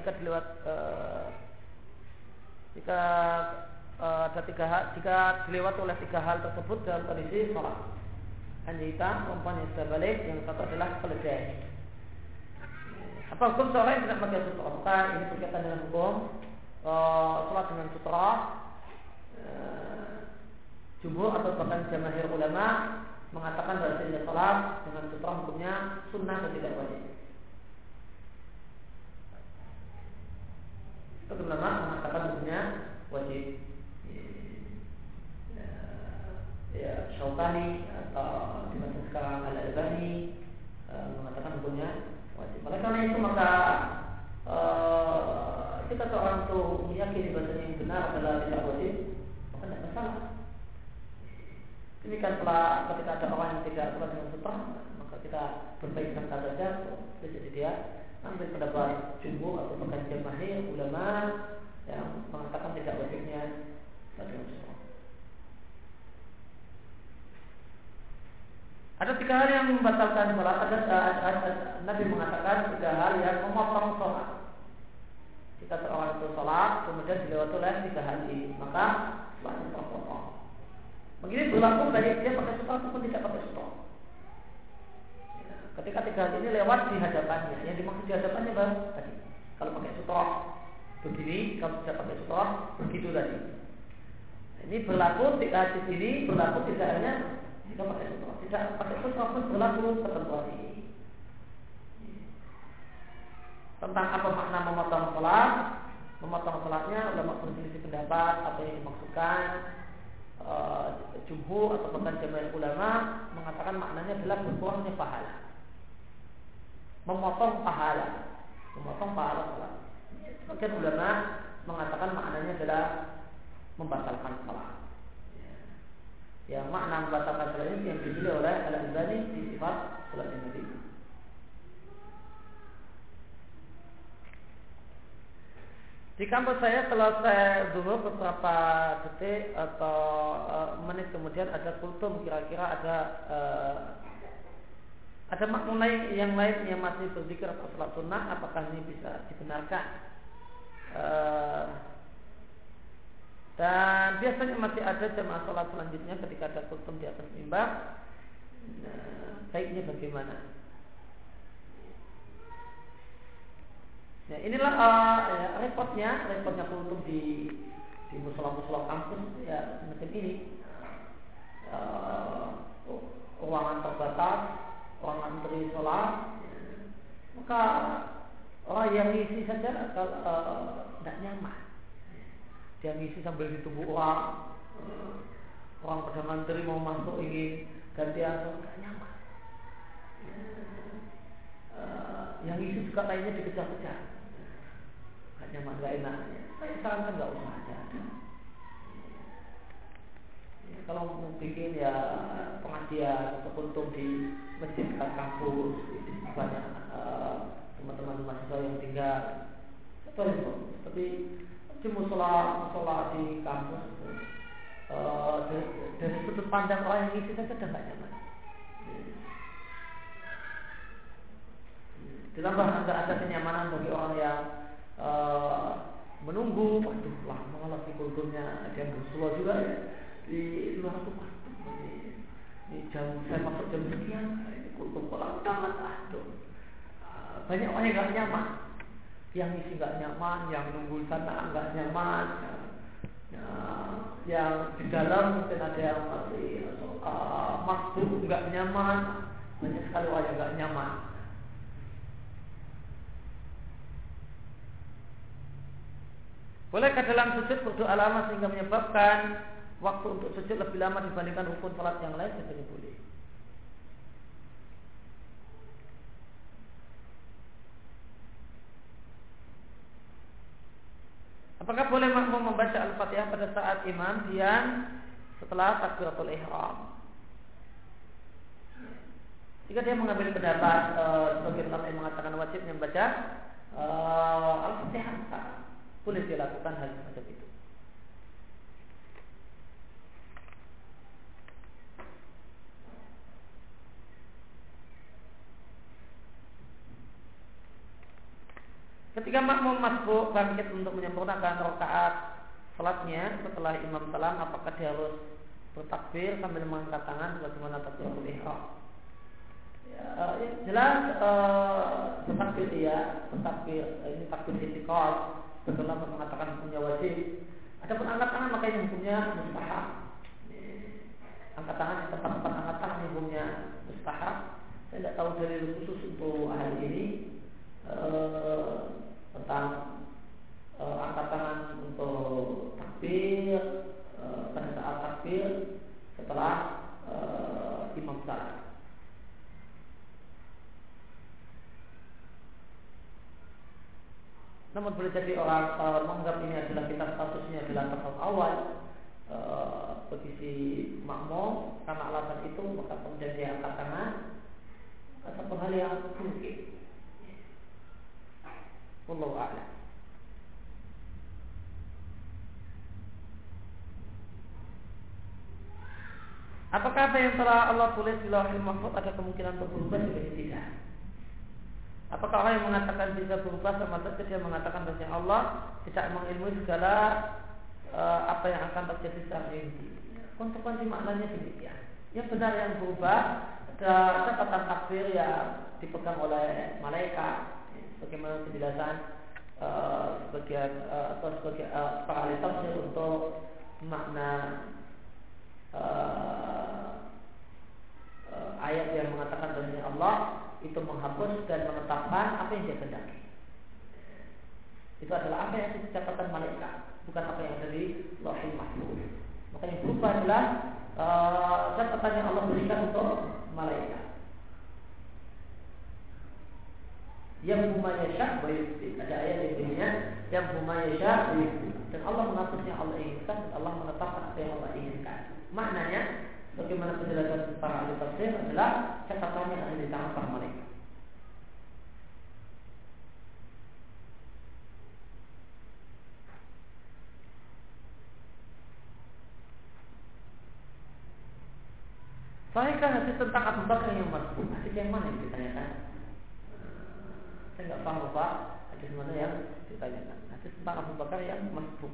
jika dilewati oleh 3 hal tersebut dalam kondisi salat. Anjita, perempuan yang sudah balik, yang satu adalah keledai. Apa hukum seorang yang tidak memakai sutra? Maka ini berkaitan dengan hukum salat dengan sutra. Jumhur atau bahkan jamaahir ulama mengatakan bahwa salat dengan sutra hukumnya sunnah dan tidak wajib. Itu ulama mengatakan hukumnya wajib. Ya, Syaukani atau di masa sekarang Al-Albani mengatakan hukumnya wajib. Oleh karena itu maka jika seorang itu meyakini bahasanya yang benar adalah tidak wajib, maka tidak masalah. Demikian pula ketika ada orang yang tidak sholat dengan sutra, maka kita berbaik sangka saja. Jadi dia ambil pendapat jumhur atau bahkan jamaahir ulama yang mengatakan tidak wajibnya sholat dengan sutra. Ada 3 hal yang membatalkan sholat. Nabi mengatakan 3 hal yang memotong sholat. Jika seorang itu sholat kemudian dilewati oleh 3 hal ini, maka sholatnya terpotong. Begini berlaku baik dia pakai sutra ataupun tidak pakai sutra. Ketika 3 hal ini lewat di hadapannya, yang dimaksud di hadapannya baru tadi. Kalau pakai sutra begini, kalau tidak pakai sutra begitu tadi. Ini berlaku di sini berlaku tidak hanya jika pakai sutra, tidak pakai sutra pun berlaku ketentuan ini. Tentang apa makna memotong sholat, memotong sholatnya ulama berselisih pendapat apa yang dimaksudkan. Jumhur atau bahkan jamaah ulama mengatakan maknanya adalah berkurangnya pahala, memotong pahala sholat. Sebagian ulama mengatakan maknanya adalah membatalkan sholat. Yang makna membatalkan sholat ini yang dipilih oleh Al-Albani di sifat sholat Nabi. Di kampus saya selesai zuhur beberapa detik atau menit kemudian ada kultum, kira-kira ada makmum yang lain yang masih berzikir atau salat sunnah, apakah ini bisa dibenarkan? Dan biasanya masih ada jamaah salat selanjutnya ketika ada kultum di atas mimbar. Baiknya bagaimana? Ya, inilah repotnya kultum di musola kampus ya semacam ini. Ruangan terbatas, ruangan antri sholat, maka orang yang ngisi saja kalau tidak nyaman. Dia ngisi sambil ditunggu orang pada mantri mau masuk ingin gantian, tidak nyaman. Yang ngisi juga lainnya dikejar-kejar. Nyaman, gak enak. Saya sarankan nggak usah aja. Ya, kalau mau bikin ya pengajian atau kultum di masjid dekat kampus, di banyak teman-teman mahasiswa yang tinggal. Tapi di musola di kampus dari sudut pandang orang yang isi saja sudah nggak nyaman. Ditambah ada kenyamanan bagi orang yang menunggu, waduh lama lagi kultumnya, ada yang bersuara juga ya di luar rumah. Ini jam saya masuk jam sekian, ini kultum kolam banget, banyak orang yang nggak nyaman, yang isi nggak nyaman, yang nunggu sana nggak nyaman, yang di dalam mungkin ada yang masih masuk nggak nyaman, banyak sekali orang yang nggak nyaman. Bolehkah dalam sujud berdoa lama sehingga menyebabkan waktu untuk sujud lebih lama dibandingkan rukun salat yang lain? Tentunya boleh. Apakah boleh makmum membaca Al-Fatihah pada saat imam diam setelah takbiratul ihram? Jika dia mengambil pendapat sebagian ulama yang mengatakan wajibnya membaca Al-Fatihah, boleh dilakukan hal semacam itu. Ketika makmum masbuk bangkit untuk menyempurnakan rakaat salatnya setelah imam salam, apakah dia harus bertakbir sambil mengangkat tangan bagaimana takbiratul ihram? Ya, jelas bertakbir bertakbir ini takbir istiqol. Setelah mengatakan hukumnya wajib. Adapun angkat tangan maka ini hukumnya mustahab. Angkat tangan tempat-tempat angkat tangan hukumnya mustahab. Saya tidak tahu dalil khusus untuk hal ini tentang angkat tangan untuk takbir pada saat takbir setelah imam salam. Namun boleh jadi orang menganggap ini adalah kita statusnya adalah tahap awal bagi si makmum, karena alasan itu maka kemudian dia angkat tangan. Satu hal yang mungkin. Wallahu a'lam. Apakah apa yang telah Allah tulis di Lauhul Mahfuz ada kemungkinan untuk berubah? Juga tidak. Apakah orang yang mengatakan bisa berubah sama saja dia mengatakan bahwa Allah tidak mengilmui segala apa yang akan terjadi secara rinci. Konsekuensi maknanya demikian. Yang benar yang berubah ada catatan takbir yang dipegang oleh malaikat, bagaimana penjelasan sebagian atau sebagai para ahli tafsir untuk makna ayat yang mengatakan bahwa Allah itu menghapus dan menetapkan apa yang dia kehendaki. Itu adalah apa yang dicatatkan malaikat, bukan apa yang ada di Lauhul Mahfuz. Maka yang berubah adalah catatan yang Allah berikan untuk malaikat. Yang huma yasha' wa yusbit. Ada ayat yang bunyinya yang huma yasha' wa yusbit. Dan Allah menghapus yang Allah inginkan dan Allah menetapkan apa yang Allah inginkan. Maknanya bagaimana penjelasan para ahli tafsir adalah catatannya ada di tangan para malaikat. Sahihkah hadis tentang Abu Bakar yang masbuk? Hadis yang mana yang ditanyakan? Saya nggak paham Pak. Hadis mana yang ditanyakan? Hadis tentang Abu Bakar yang masbuk.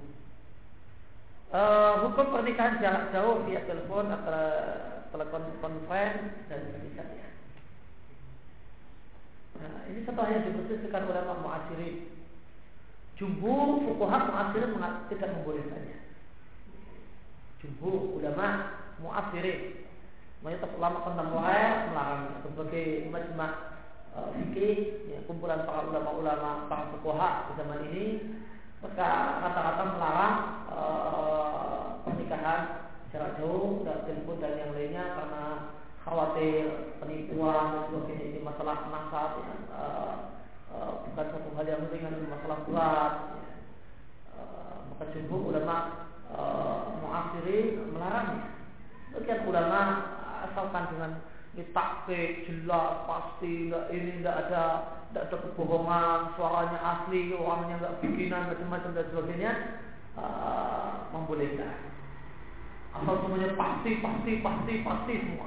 Hukum pernikahan jarak jauh via telepon atau telepon konferensi dan sebagainya. Nah, ini satu hal yang diperselisihkan ulama mu'asyirin. Jumhur fuqaha mu'asyirin tidak membolehkannya. Jumhur ulama mu'asyirin, mayoritas ulama kontemporer melarangnya. Berbagai majma' fikih, ya, kumpulan para ulama-ulama, para fuqaha di zaman ini, mereka rata-rata melarang pernikahan jarak jauh, telepon dan yang lainnya karena khawatir penipuan dan sebagainya. Ini masalah nasab, ya, bukan satu hal yang ringan, masalah berat. Ya. Maka jumhur ulama mu'asyirin melarangnya. Sebagian ulama asalkan dengan taktik jelas pasti, ini tidak ada kebohongan, suaranya asli, orangnya nggak bikinan macam-macam dan sebagainya, membolehkan. Asal semuanya pasti semua.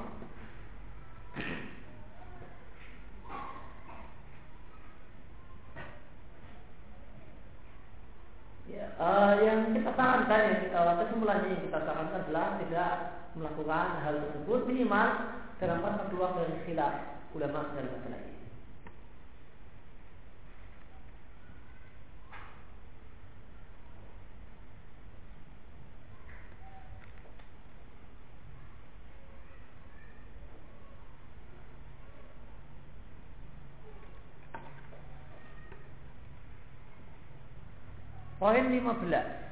Ya, yang kita sarankan, kesimpulannya yang kita sarankan adalah tidak melakukan hal tersebut minimal dalam fase keluar dari khilaf ulama dalam masalah ini. Poin 15.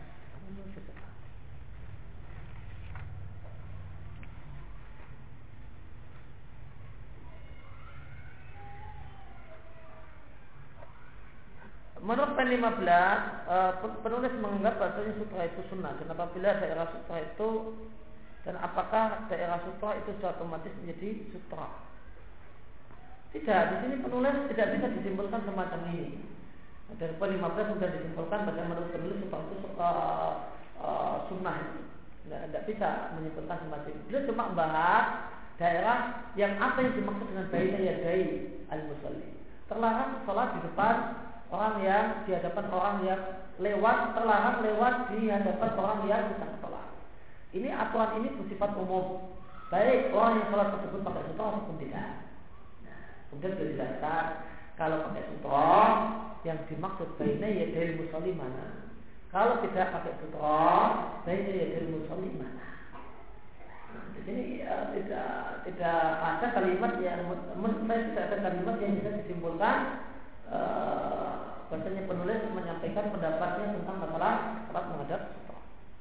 Menurut poin 15, penulis menganggap bahasanya sutra itu sunnah. Dan apabila daerah sutra itu, dan apakah daerah sutra itu sudah otomatis menjadi sutra? Tidak. Di sini penulis tidak bisa disimpulkan semacam ini. Dari poin 15 sudah disimpulkan bahwa menurut penulis sutra itu sunnah. Tidak bisa menyimpulkan semacam ini. Beliau cuma membahas daerah yang apa yang dimaksud dengan baina yadai al-musalli. Terlarang sholat di depan orang yang di hadapan orang yang terlarang lewat di hadapan orang yang sedang sholat. Ini aturan ini bersifat umum, baik orang yang sholat tersebut pakai sutra ataupun tidak. Nah, kemudian dijelaskan kalau pakai sutra yang dimaksud baina yadil musolli mana. Kalau tidak pakai sutra baina yadil musolli mana. Di sini tidak ada kalimat yang tidak ada kalimat yang bisa disimpulkan bahasanya penulis menyampaikan pendapatnya tentang masalah salat menghadap sutra.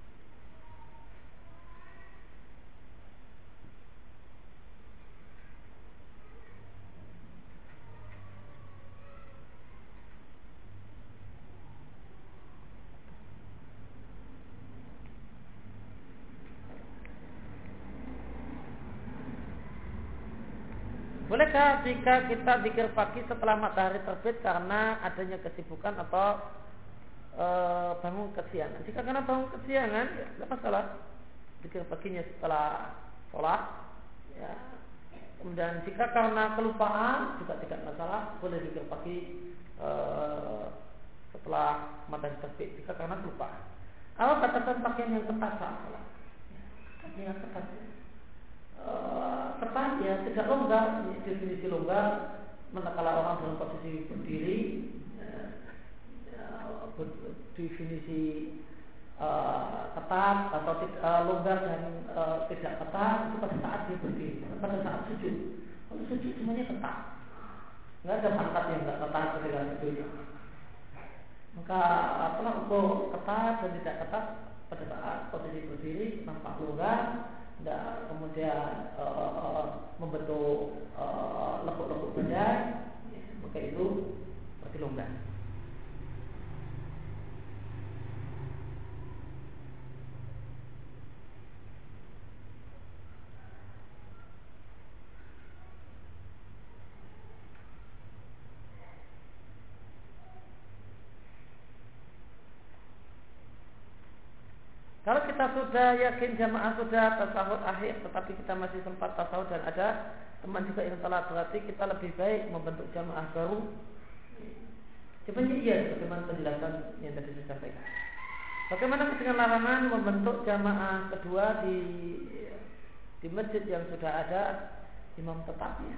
Bolehkah jika kita zikir pagi setelah matahari terbit karena adanya kesibukan atau bangun kesiangan? Jika karena bangun kesiangan, ya tidak masalah. Zikir paginya setelah sholat. Ya. Kemudian jika karena kelupaan juga tidak masalah. Boleh zikir pagi setelah matahari terbit. Jika karena kelupaan. Apa batasan pakaian yang ketat saat sholat? Ya, ketat. Ketat ya tidak longgar. Definisi longgar manakala orang dalam posisi berdiri, definisi ketat atau longgar dan tidak ketat itu pada saat dia berdiri, pada saat sujud. Kalau sujud semuanya ketat, nggak ada pangkat yang nggak ketat ketika sujud. Maka ukur ketat dan tidak ketat pada saat posisi berdiri nampak longgar. Dan kemudian membentuk lekuk-lekuk badan, ya, maka itu berarti longgar. Kalau kita sudah yakin jamaah sudah tasahud akhir, tetapi kita masih sempat tasahud dan ada teman juga yang telah berarti kita lebih baik membentuk jamaah baru. Sebenarnya iya, bagaimana penjelasan yang tadi saya sampaikan. Bagaimana dengan larangan membentuk jamaah kedua di masjid yang sudah ada imam tetapnya?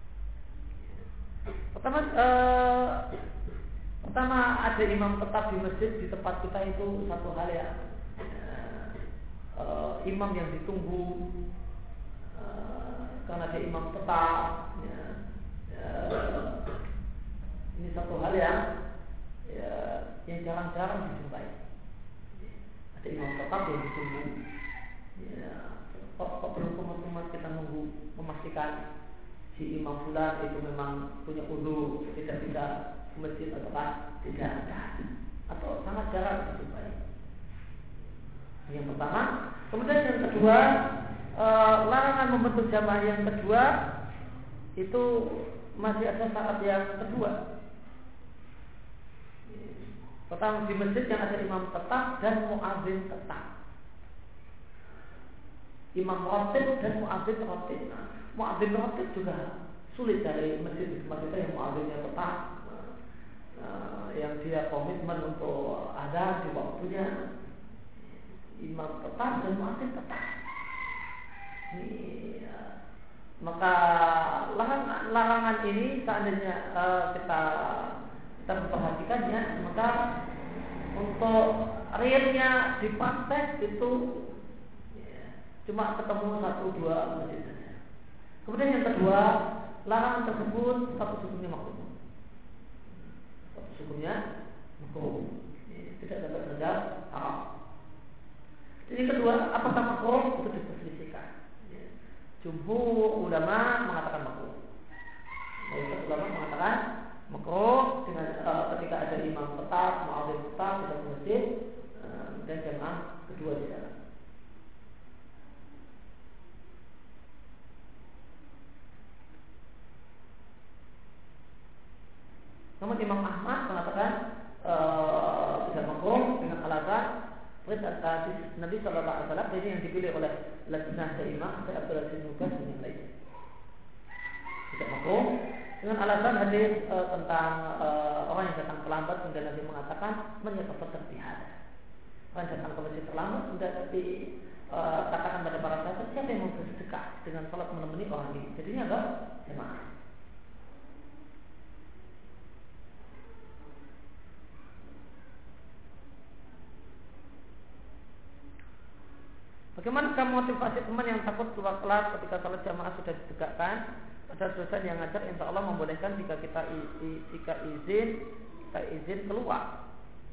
Pertama ada imam tetap di masjid di tempat kita itu satu hal ya. Imam yang ditunggu karena dia imam tetap ya, ini satu hal yang jarang-jarang dijumpai. Ada imam tetap yang ditunggu ya, kok belum teman-teman kita nunggu memastikan si imam fulan itu memang punya udhu, tidak bisa ke masjid atau tidak ada, atau sangat jarang dijumpai. Yang pertama, kemudian yang kedua, larangan membentuk jamaah yang kedua itu masih ada syarat yang kedua. Pertama, di masjid yang ada imam tetap dan muadzin tetap. Imam ratib dan muadzin ratib. Muadzin ratib juga sulit dari masjid di tempat kita yang muadzinnya tetap, yang dia komitmen untuk ada di waktunya. Imam tetap dan muadzin tetap. Maka larangan ini seandainya kita memperhatikannya, maka untuk realnya di praktek itu cuma ketemu 1-2 masjid saja. Kemudian yang kedua, larangan tersebut satu hukumnya makruh. Satu hukumnya makruh. Tidak dapat terjadi haram. Jadi kedua, apakah makruh itu diperselisihkan. Jumhur ulama mengatakan makruh. Mayoritas ulama mengatakan makruh dengan ketika ada imam tetap, muadzin tetap di dalam masjid dan jamaah kedua di dalam. Namun Imam Ahmad mengatakan tidak makruh dengan alasan hadis Nabi Sallallahu Alaihi Wasallam, ini yang dipilih oleh Lajnah Daimah, Syekh Abdul Aziz Nugas dan yang lainnya. Tidak makruh Dengan alasan hadis tentang orang yang datang terlambat, kemudian Nabi mengatakan menyebabkan terpihak. Orang yang datang ke masjid terlambat, kemudian Nabi katakan pada para sahabat, siapa yang mau bersedekah dengan salat menemani orang ini? Jadinya apa? Jemaah. Bagaimana motivasi teman yang takut keluar kelas ketika salat jamaah sudah ditegakkan? Ada dosen yang ngajar, insya Allah membolehkan jika kita izin keluar.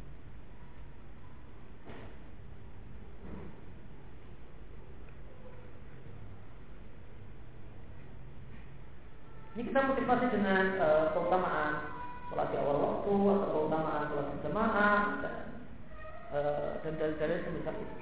Ini kita motivasi dengan keutamaan sholat di awal waktu atau keutamaan sholat berjamaah dan dalil-dalil semisal itu.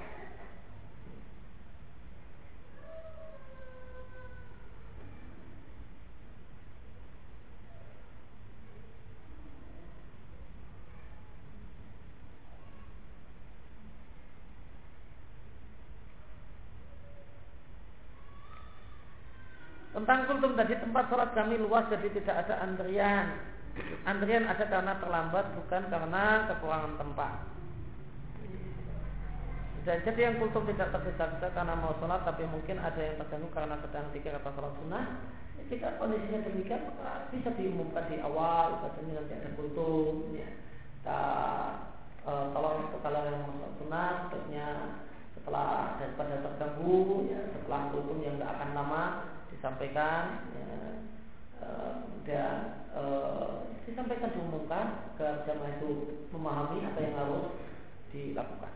Tentang kultum tadi, tempat sholat kami luas jadi tidak ada antrian. Antrian ada karena terlambat, bukan karena kekurangan tempat. Jadi yang kultum tidak tergesa-gesa karena mau sholat, tapi mungkin ada yang terganggu karena sedang zikir atau sholat sunnah. Jika kondisinya demikian, maka bisa diumumkan di awal, bahasanya nanti ada kultum. Ya. Tolong kalau yang mau sholat sunnah, sebaiknya setelah daripada terganggu, ya, setelah kultum yang tidak akan lama disampaikan, ya, dan disampaikan, diumumkan agar jamaah itu memahami apa yang harus dilakukan.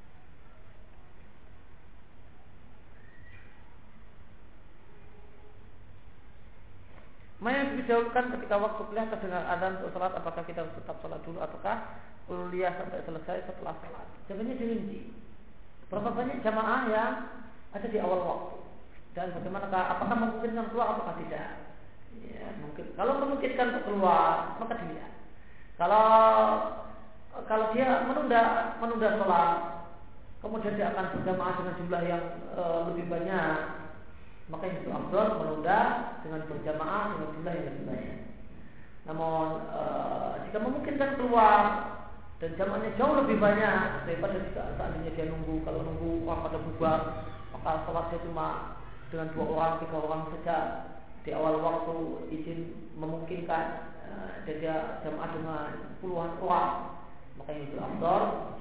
Mana yang didahulukan ketika waktu kuliah terdengar adzan untuk sholat, apakah kita harus tetap sholat dulu ataukah kuliah sampai selesai setelah sholat? Jawabannya dirinci. Berapa banyak jamaah yang ada di awal waktu dan bagaimana, apakah memungkinkan keluar ataukah tidak? Ya, mungkin. Kalau memungkinkan untuk keluar, maka dilihat. Kalau dia menunda sholat, kemudian dia akan berjamaah dengan jumlah yang lebih banyak, maka itu afdal menunda dengan berjamaah dengan jumlah yang lebih banyak. Namun jika memungkinkan keluar dan jamaahnya jauh lebih banyak daripada jika seandainya dia nunggu, kalau nunggu orang pada bubar, maka sholatnya cuma dengan 2 orang, 3 orang saja di awal waktu izin memungkinkan, dan dia jamaah dengan puluhan orang, maka itu afdal.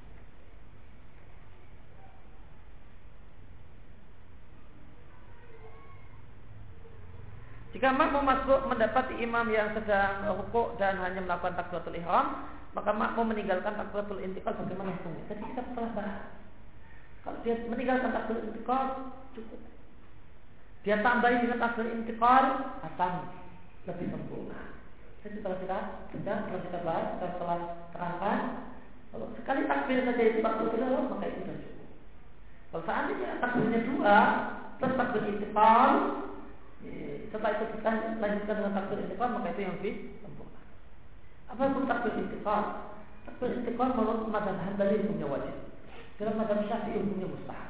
Jika makmum masbuk mendapati imam yang sedang rukuk dan hanya melakukan takbiratul ihram, maka makmum meninggalkan takbiratul intiqal, bagaimana hukumnya? Tadi kita telah bahas. Kalau dia meninggalkan takbiratul intiqal, cukup. Dia tambahi dengan takbiratul intiqal, akan lebih sempurna. Jadi kalau kita bahas, kita telah terangkan, kalau sekali takbir saja itu 40 kilo, maka itu sudah cukup. Kalau seandainya takbirnya 2 plus takbir intiqal, setelah itu kita lanjutkan dengan takbir intiqal, maka itu yang lebih sempurna. Apa itu takbir intiqal? Takbir intiqal menurut mazhab Hambali hukumnya wajib. Dalam mazhab Syafi'i hukumnya mustahab.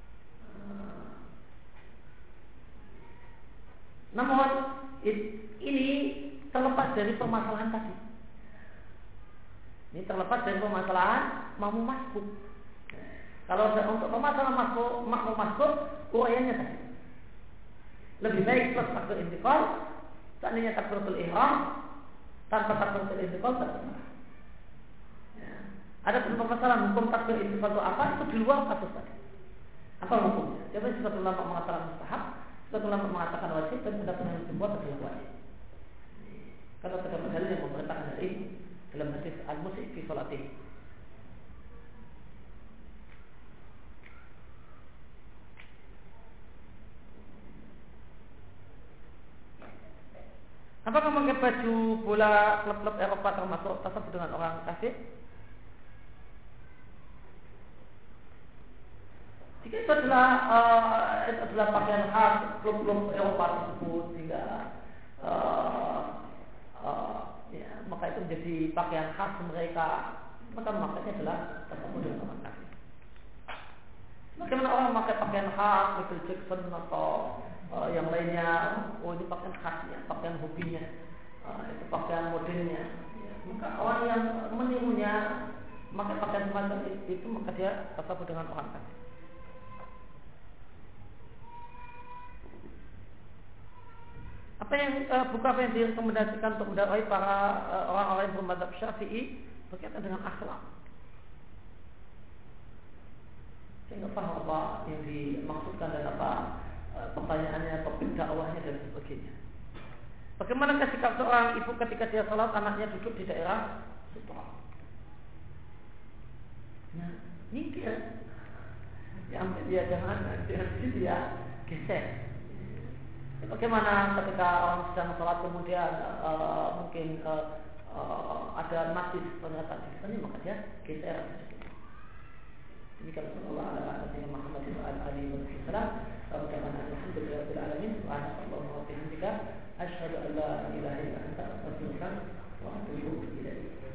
Namun ini terlepas dari permasalahan tadi. Ini terlepas dari permasalahan makmum masbuk. Kalau untuk permasalahan makmum masbuk, uraiannya tadi. Lebih baik plus takbir intiqal, seandainya takbiratul ihram tanpa takbiratul intiqal terserah. Ya. Ada permasalahan hukum takbir intiqal itu apa? Itu di luar kasus tadi. Apa hukumnya? Jadi sebagian ulama mengatakan mustahab, sebagian ulama mengatakan wajib, dan pendapat yang kedua adalah wajib. Karena terdapat dalil yang memerintahkan hal ini dalam hadis al-musyi fi salatihi. Apakah memakai baju bola klub-klub Eropa termasuk tasawuf dengan orang kafir? Jika itu adalah pakaian khas klub-klub Eropa tersebut, sehingga ya, maka itu menjadi pakaian khas mereka, maka makanya adalah tasawuf dengan orang kafir. Bagaimana orang memakai pakaian khas Michael Jackson atau yang lainnya, oh ini pakaian khasnya, pakaian hobinya, itu pakaian modelnya. Maka orang yang menirunya maka pakaian semacam itu maka dia tersebut dengan orang kafir. Apa yang buku apa yang direkomendasikan untuk mendakwai para orang-orang yang bermadzhab Syafi'i berkaitan dengan akhlak. Saya nggak paham apa yang dimaksudkan dan apa pertanyaannya, topik dakwahnya dan sebagainya. Bagaimana sikap seorang ibu ketika dia sholat anaknya duduk di daerah sutra? Nah, nyingkir. Dia jangan dia geser. Bagaimana ketika orang sedang sholat kemudian mungkin ada najis ternyata di sana maka dia geser. Demikian Allah ala Nabi Muhammad sallallahu alaihi wasallam. Alhamdulillahirabbil alamin. Subhanallah wa bihamdika asyhadu an la ilaha illa anta astaghfiruka wa atubu ilaik.